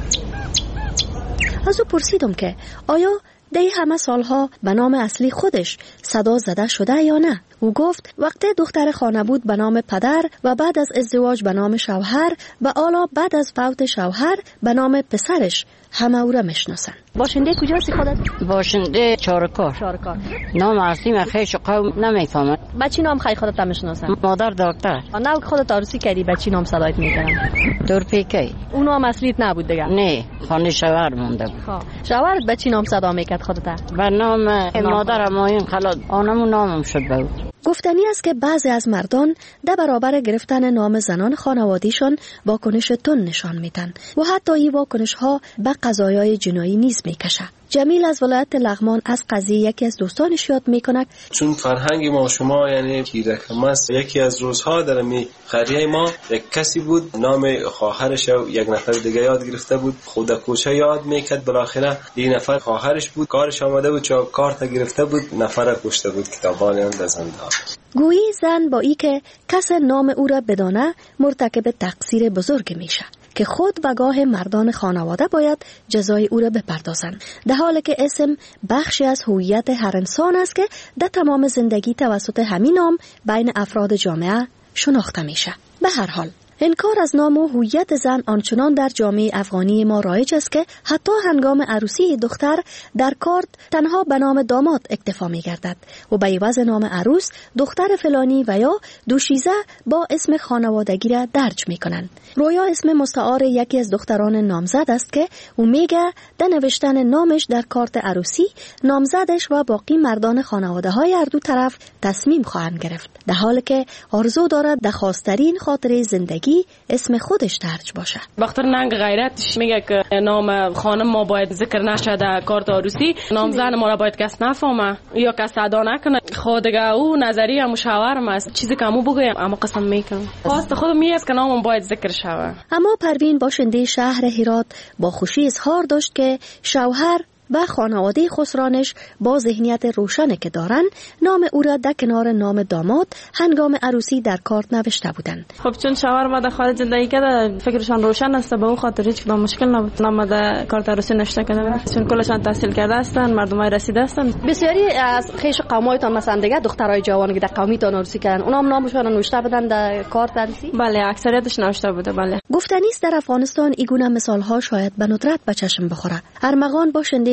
Speaker 15: از او پرسیدم که آیا دی همه سالها به نام اصلی خودش صدا زده شده یا نه؟ او گفت وقتی دختر خانه بود به نام پدر و بعد از ازدواج به نام شوهر و حالا بعد از فوت شوهر به نام پسرش همه او را میشناسن.
Speaker 22: باشنده کجاست خودت؟
Speaker 23: باشنده چارکار.
Speaker 22: چارکار.
Speaker 23: نام اصلی من خیش قوم نمیفهمم.
Speaker 22: با چی نام خیلی خودت میشناسن؟
Speaker 23: مادر دکتر.
Speaker 22: نه خودت عروسی کردی با چی نام صدایت میکنن؟
Speaker 23: دور پیکی.
Speaker 22: اون نام اصلیت نبود دیگه؟
Speaker 23: نه، خانه شوهر مونده بود.
Speaker 22: خب شوهرت با چی نام صدا میکرد خودت؟
Speaker 23: با نام مادرم این خلاص آنمون نامم شد بود.
Speaker 15: گفتنی است که بعضی از مردان در برابر گرفتن نام زنان خانوادیشان واکنش تند نشان میدن و حتی این واکنش ها به قضایای جنایی نیز میکشه. جمیل از ولایت لغمان از قضیه یکی از دوستانش یاد میکنه.
Speaker 27: چون فرهنگ ما شما یعنی کیرکم است. یکی از روزها در می قریه ما یک کسی بود نام خواهرش و یک نفر دیگه یاد گرفته بود. خود کوچه یاد میکرد، بالاخره این نفر خواهرش بود. کارش آمده بود چون کارت گرفته بود، نفر کشته بود کتابان اند زندان.
Speaker 15: گویی زن با ای که کس نام او را بدانه مرتکب تقصیر بزرگ میشه که خود و گاه مردان خانواده باید جزای او را بپردازند، در حالی که اسم بخشی از هویت هر انسان است که در تمام زندگی توسط همین نام بین افراد جامعه شناخته میشه. به هر حال انکار از نام و هویت زن آنچنان در جامعه افغانی ما رایج است که حتی هنگام عروسی دختر در کارت تنها به نام داماد اکتفا می گردد و به عوض نام عروس دختر فلانی و یا دوشیزه با اسم خانوادگی را درج می کنند. رویا اسم مستعار یکی از دختران نامزد است که او میگه در نوشتن نامش در کارت عروسی نامزدش و باقی مردان خانواده های هر دو طرف تصمیم خواهند گرفت، در حالی که آرزو دارد در خاص‌ترین خاطره زندگی اسم خودش درج باشه.
Speaker 6: بخاطر ننگ غیرتش میگه که نام خانم ما باید ذکر نشه در کارت عروسی، نام زن ما را باید کس نفهمه یا کس ادا نکنه. خودگه او نظریه مشاورم است، چیزی که امو بگویم اما قسم میکنم خواست خودم میست که نامم باید ذکر شوه.
Speaker 15: اما پروین باشنده شهر هرات با خوشی اظهار داشت که شوهر و خانواده خسرانش با ذهنیت روشنی که دارن نام او را در کنار نام داماد هنگام عروسی در کارت نوشته بودند.
Speaker 6: خب چون شوهر ما در خارج زندگی کرده فکرشان روشن است، به اون خاطر هیچ کدام مشکل نبود نام در کارت عروسی نوشته کرده، چون کلشان تحصیل کرده هستن، مردمای رسیده هستن.
Speaker 22: بسیاری از خیش قومایتان مثلا دیگه دخترای جوان که در قومیتان عروسی کردن اونام نامشون نوشته بودن در کارت عروسی؟
Speaker 6: بله اکثریتش نوشته بوده. بله
Speaker 15: گفتنی است در افغانستان این گونه مثال ها شاید به ندرت به چشم بخوره. ارمغان باشنده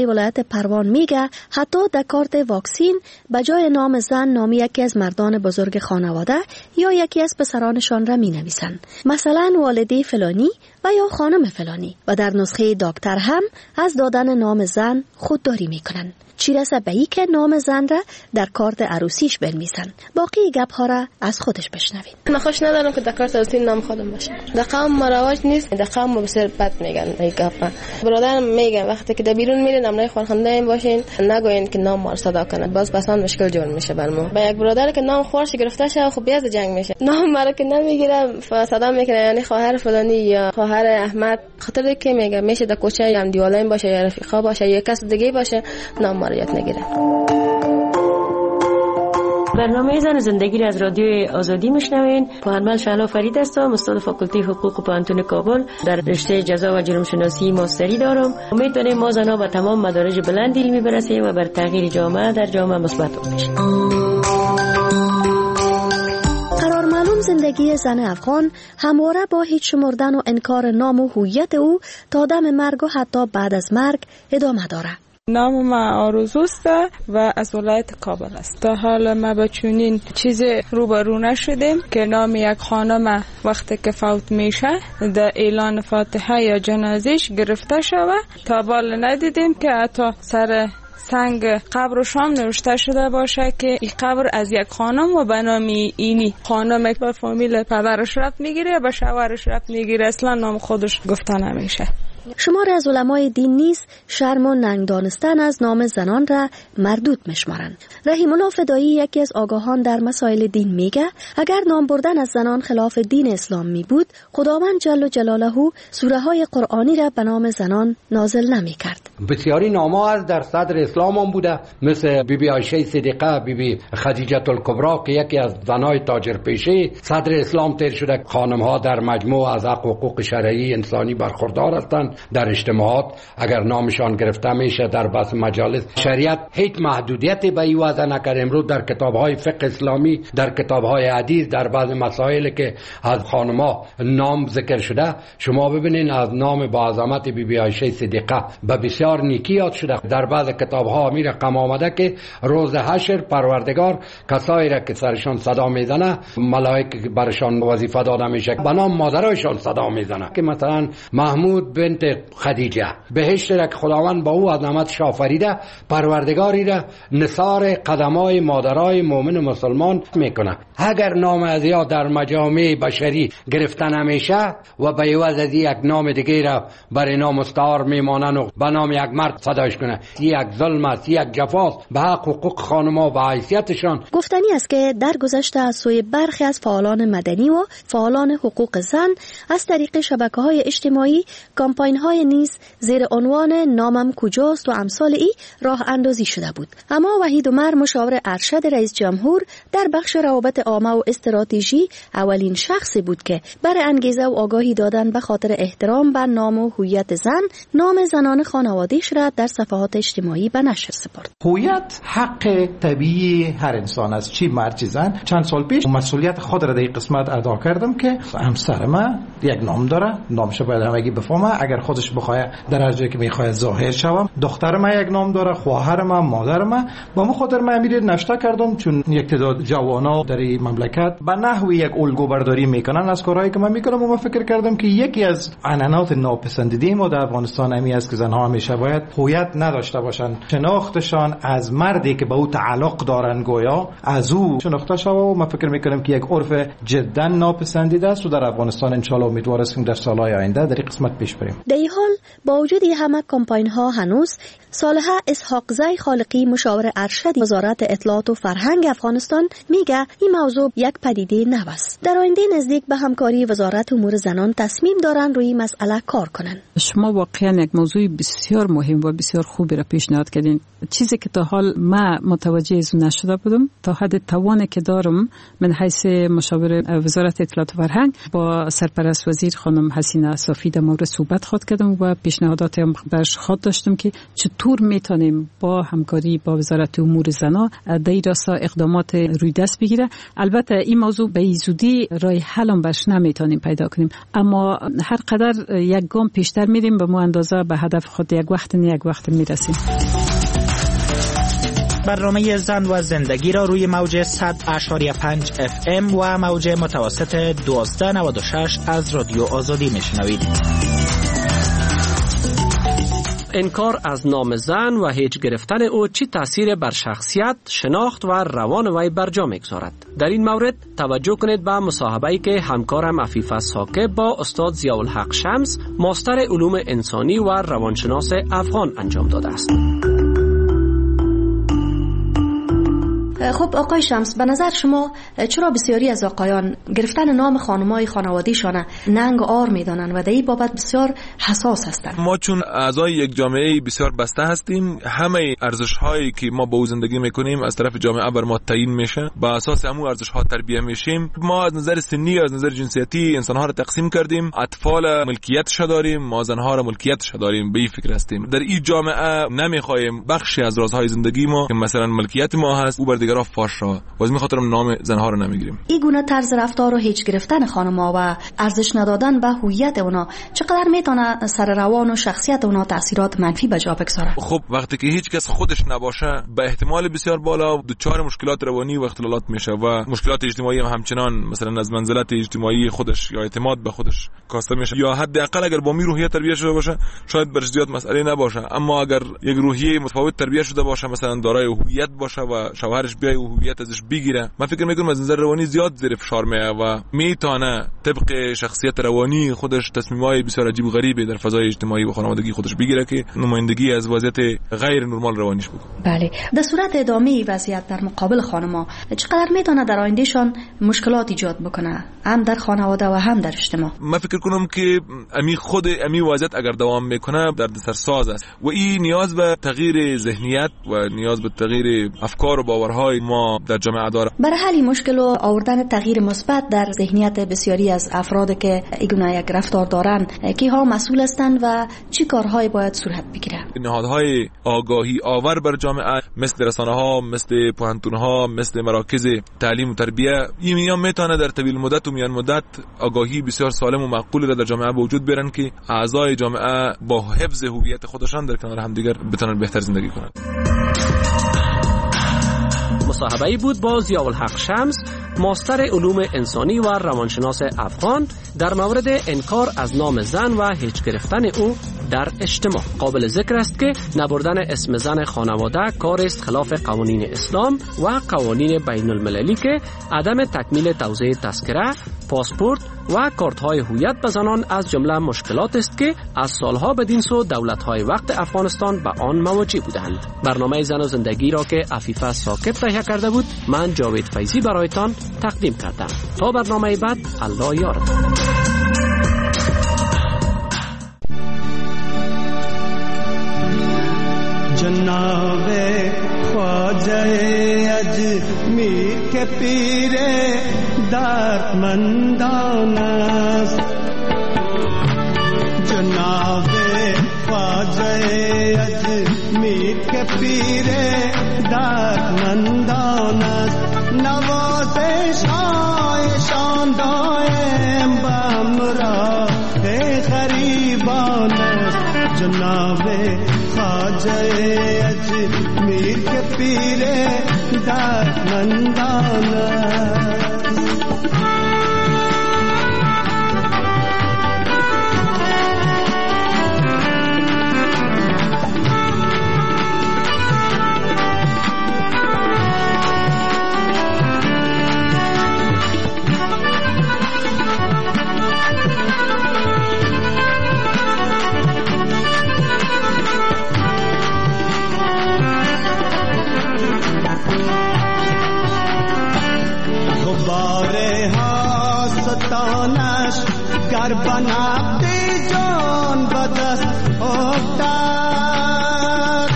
Speaker 15: ولایت پروان میگه حتی در کارت واکسین به جای نام زن نام یکی از مردان بزرگ خانواده یا یکی از پسرانشان را می نویسن. مثلا والده فلانی و یا خانم فلانی و در نسخه دکتر هم از دادن نام زن خودداری میکنن. چی رسه به ای که نام زن را در کارت عروسیش بنویسن. باقی گپ ها را از خودش بشنوید.
Speaker 3: من خوش ندارم که در کارت عروسی نام خودم باشه. در قوم مراواج نیست. در قوم بسیار بد میگن این گپ. برادرم میگن وقتی که در بیرون میرین نام خورخنده این باشین نگوین که نام ما صدا کنه. باز بسان مشکل جور میشه بر ما. با یک برادر که نام خورش گرفته شه خب بیاد جنگ میشه. نام مرا که نمیگیره صدا میکنه یعنی خواهر فلانی یا خواهر احمد. خاطر که میگه میشه در کوچه هم دیوالین باشه یا رفیقا باشه یا کس دیگه باشه نام یاد نگیره.
Speaker 5: برنامه زن زندگی را از رادیو آزادی میشنوین. پوهنمند شهلا فرید هستم، استاد فاکولته حقوق پانتون کابل. در رشته جزا و جرم شناسی ماستری دارم. امید داریم ما زنها به تمام مدارج بلند علمی برسیم و بر تغییر جامعه در جامعه مثبت باشیم.
Speaker 15: قرار معلوم زندگی زن افغان همواره با هیچ شمردن و انکار نام و هویت او تا دم مرگ و حتی بعد از مرگ ادامه داره.
Speaker 7: نام ما آرزوست و از ولایت کابل است. تا حالا ما به چنین چیز روبرو نشدیم که نام یک خانم وقتی که فوت میشه در اعلان فاتحه یا جنازش گرفته شوه. تا بال ندیدیم که حتی سر سنگ قبرشان نوشته شده باشه که این قبر از یک خانم و به نام اینی خانم به فامیل پدرش ربط میگیره یا به شوهرش ربط میگیره. اصلا نام خودش گفته نمیشه.
Speaker 15: شمار از علمای دین نیز شرم و ننگ دانستن از نام زنان را مردود میشمارند. رحیم الله فدایی یکی از آگاهان در مسائل دین میگه اگر نام بردن از زنان خلاف دین اسلام می بود خداوند جل جلاله سوره های قرآنی را به نام زنان نازل نمی کرد.
Speaker 9: بسیاری نام‌ها از در صدر اسلام هم بوده، مثل بیبی عایشه صدیقه، بیبی خدیجه الکبرا که یکی از زنای تاجر پیشه صدر اسلام تیر شده. خانم‌ها در مجموع از حق و حقوق شرعی انسانی برخوردار هستند. در اجتماعات اگر نامشان گرفته میشه در بعض مجالس شریعت هیچ محدودیتی به این وضع نکرد. امروز در کتاب‌های فقه اسلامی، در کتاب‌های حدیث، در بعض مسائل که از خانم‌ها نام ذکر شده شما ببینین از نام با عظمت بیبی عایشه صدیقه به بسیار نیکی یاد شده. در بعض کتاب‌ها می رقم آمده که روز حشر پروردگار کسایی را که سرشان صدا میزنه ملائکه برشان وظیفه داده میشه به نام مادرایشان صدا میزنه که مثلا محمود بنت خدیجه بهشت را که خداوند با او عظمت آفریده پروردگاری را نثار قدمای مادرای مؤمن مسلمان میکنه. اگر نام از یا در مجامع بشری گرفته نمیشه و به عوض از یک نام دیگه را برای نام مستعار میمانن و به نام یک مرد صداش کنه، یک ظلم است، یک جفاست به حق حقوق خانم‌ها و حیثیتشان.
Speaker 15: گفتنی است که در گذشته از سوی برخی از فعالان مدنی و فعالان حقوق زن از طریق شبکه‌های اجتماعی کامپاین‌های نیز زیر عنوان نامم کجاست و امثال ای راه اندازی شده بود. اما وحید عمر مشاور ارشد رئیس جمهور در بخش روابط عامه و استراتژی اولین شخصی بود که برای انگیزه و آگاهی دادن به خاطر احترام بر نام و هویت زن نام زنان خانواده‌اش را در صفحات اجتماعی به نشر سپرد.
Speaker 10: هویت حق طبیعی هر انسان است، چی مرد چی زن. چند سال پیش مسئولیت خود را در این قسمت ادا کردم که همسر من یک نام داره، نامش باید همگی بفهمه. اگر خودش بخواد در هر جایی که میخواد ظاهر شوم. دختر من یک نام داره، خواهر من، مادر من. با من خاطر من امیر نشته کردم چون یک تعداد جوانا در این مملکت به نحوی یک الگو برداری میکنن از کارهایی که من میکنم و من فکر کردم که یکی از عنعنات ناپسندیده ما در افغانستان همی است که زنها همیشه باید هویت نداشته باشن. شناختشان از مردی که به او تعلق دارن گویا از او شناخته شود و من فکر میکنم که یک عرف جدا ناپسندیده است و در افغانستان ان شاء الله امیدوار هستیم در سالهای آینده در این قسمت پیش بریم.
Speaker 15: در این حال با وجود همه کمپاین ها هنوز صالحه اسحاقزی خالقی مشاور ارشد وزارت اطلاعات و فرهنگ افغانستان میگه این موضوع یک پدیده نو است. در آینده نزدیک به همکاری وزارت امور زنان تصمیم دارن روی مسئله کار کنن.
Speaker 11: شما واقعا یک موضوع بسیار مهم و بسیار خوبی را پیشنهاد کردین. چیزی که تا حال ما متوجه از نشده بودم تا حد توانی که دارم من حیث مشاور وزارت اطلاعات و فرهنگ با سرپرست وزیر خانم حسینه صافی در مورد صحبت خود کردم و پیشنهاداتی هم برش خود داشتم که چطور میتونیم با همکاری با وزارت امور زنان در این راستا اقدامات روی دست بگیره. البته این موضوع به زودی راه حل هم برش نمیتونیم پیدا کنیم، اما هر قدر یک گام پیشتر میریم به مو اندازه به هدف خود یک یک وقت نه یک وقت میرسیم.
Speaker 12: برنامه زن و زندگی را روی موج صد اشاری پنج اف ام و موج متوسط دوازده نود و شش از رادیو آزادی میشنوید.
Speaker 25: انکار از نام زن و هیچ گرفتن او چی تأثیر بر شخصیت، شناخت و روان وی بر جا میگذارد؟ در این مورد توجه کنید به مصاحبه‌ای که همکارم عفیفه ساکب با استاد ضیاءالحق شمس، ماستر علوم انسانی و روانشناس افغان انجام داده است.
Speaker 22: خب آقای شمس، به نظر شما چرا بسیاری از آقایان گرفتن نام خانمای خانوادیشان ننگ و عار میدانند و در این بابت بسیار حساس هستند؟
Speaker 26: ما چون اعضای یک جامعه بسیار بسته هستیم، همه ارزش هایی که ما با او زندگی میکنیم از طرف جامعه بر ما تعیین میشه، با اساس همون ارزش ها تربیت میشیم. ما از نظر سنی، از نظر جنسیتی انسان ها را تقسیم کردیم. اطفال ملکیتش داریم، ما زن ها را ملکیتش داریم. به این فکر هستیم در این جامعه نمیخوایم بخشی از رازهای زندگی ما که مثلا ملکیت ما هست او بر دیگران فاش را، و از میخاطرم نام زنها رو نمیگیریم.
Speaker 22: این گونه طرز رفتار و هیچ گرفتن خانم‌ها و ارزش ندادن به هویت اونا چقدر میتونه سر روان و شخصیت اونا تاثیرات منفی به جا بگذاره؟
Speaker 26: خب وقتی که هیچ کس خودش نباشه، به احتمال بسیار بالا دچار مشکلات روانی و اختلالات میشه و مشکلات اجتماعی هم همچنان، مثلا از منزلت اجتماعی خودش یا اعتماد به خودش کاسته میشه. یا حداقل اگر با می روحیه تربیت شده باشه شاید برش زیاد مسئله نباشه، اما اگر یک روحیه متفاوت تربیت شده باشه، مثلا دارای هویت باشه و شوهرش بیای هویت ازش بگیره، من فکر میکنم از نظر روانی زیاد زیر فشار میه و میتونه طبق شخصیت روانی خودش تصمیمای بسیار عجیب و غریبی در فضای اجتماعی و خانوادگی خودش بگیره که نمایندگی از وضعیت غیر نرمال روانیش بکنه.
Speaker 22: بله، در صورت ادامه وضعیت در مقابل خانم‌ها چقدر میتونه در آیندهشان مشکلات ایجاد بکنه، هم در خانواده و هم در اجتماع؟
Speaker 26: من فکر کنم که امی خود امی وضعیت اگر دوام میکنه دردسرساز است و این نیاز به تغییر ذهنیت و نیاز به تغییر افکار و باورهای ما در جامعه داره.
Speaker 22: برای حل مشکل و آوردن تغییر مثبت در ذهنیت بسیاری از افراد که اینگونه یک رفتار دارن، کیها مسئول هستند و چی کارهایی باید صورت بگیره؟
Speaker 26: نهادهای آگاهی آور بر جامعه مثل رسانه‌ها، مثل پوهنتون‌ها، مثل مراکز تعلیم و تربیت، این میتونه در طویل مدت و میان مدت آگاهی بسیار سالم و معقولی را در جامعه به وجود بیارن که اعضای جامعه با حفظ هویت خودشان در کنار همدیگر بتونن بهتر زندگی کنند.
Speaker 25: مصاحبه‌ای بود با ضیاءالحق شمس، ماستر علوم انسانی و روانشناس افغان، در مورد انکار از نام زن و هیچ گرفتن او در اجتماع. قابل ذکر است که نبردن اسم زن خانواده کار است خلاف قوانین اسلام و قوانین بین المللی که عدم تکمیل توزیع تذکره، پاسپورت و کارت‌های هویت به زنان از جمله مشکلات است که از سالها بدین سو دولت‌های وقت افغانستان به آن مواجه بودند. برنامه زن و زندگی را که عفیفه ساکب تهیه کرده بود، من جاوید فیضی برایتان تقدیم کردم. تا برنامه بعد، الله یارتان.
Speaker 13: جناب خواجه اجمیر کے پیر دردمندان است، جناب خواجه اجمیر کے پیر دردمندان است، نوازش هایشان دائم بامراه غریبان است، جناب خواجه اجمیر کے پیر دردمندان است. گر بنابدی جان بدست افتاد،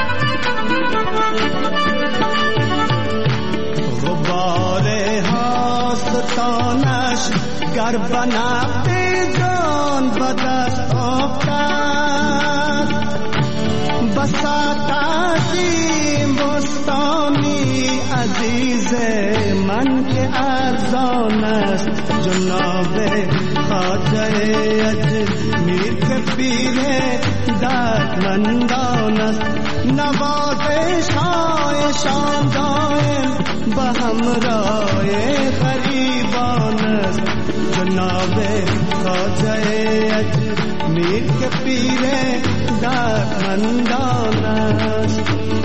Speaker 13: غبار حاستانش گر بنابدی جان بدست افتاد، بساط عظیم بستانی عزیز من که ارزان است، جناب خواجه اجمیر کے پیر دردمندان دردمندان است نوازش های شان دائم به همراه غریبان است جناب خواجه اجمیر که پیر دردمندان است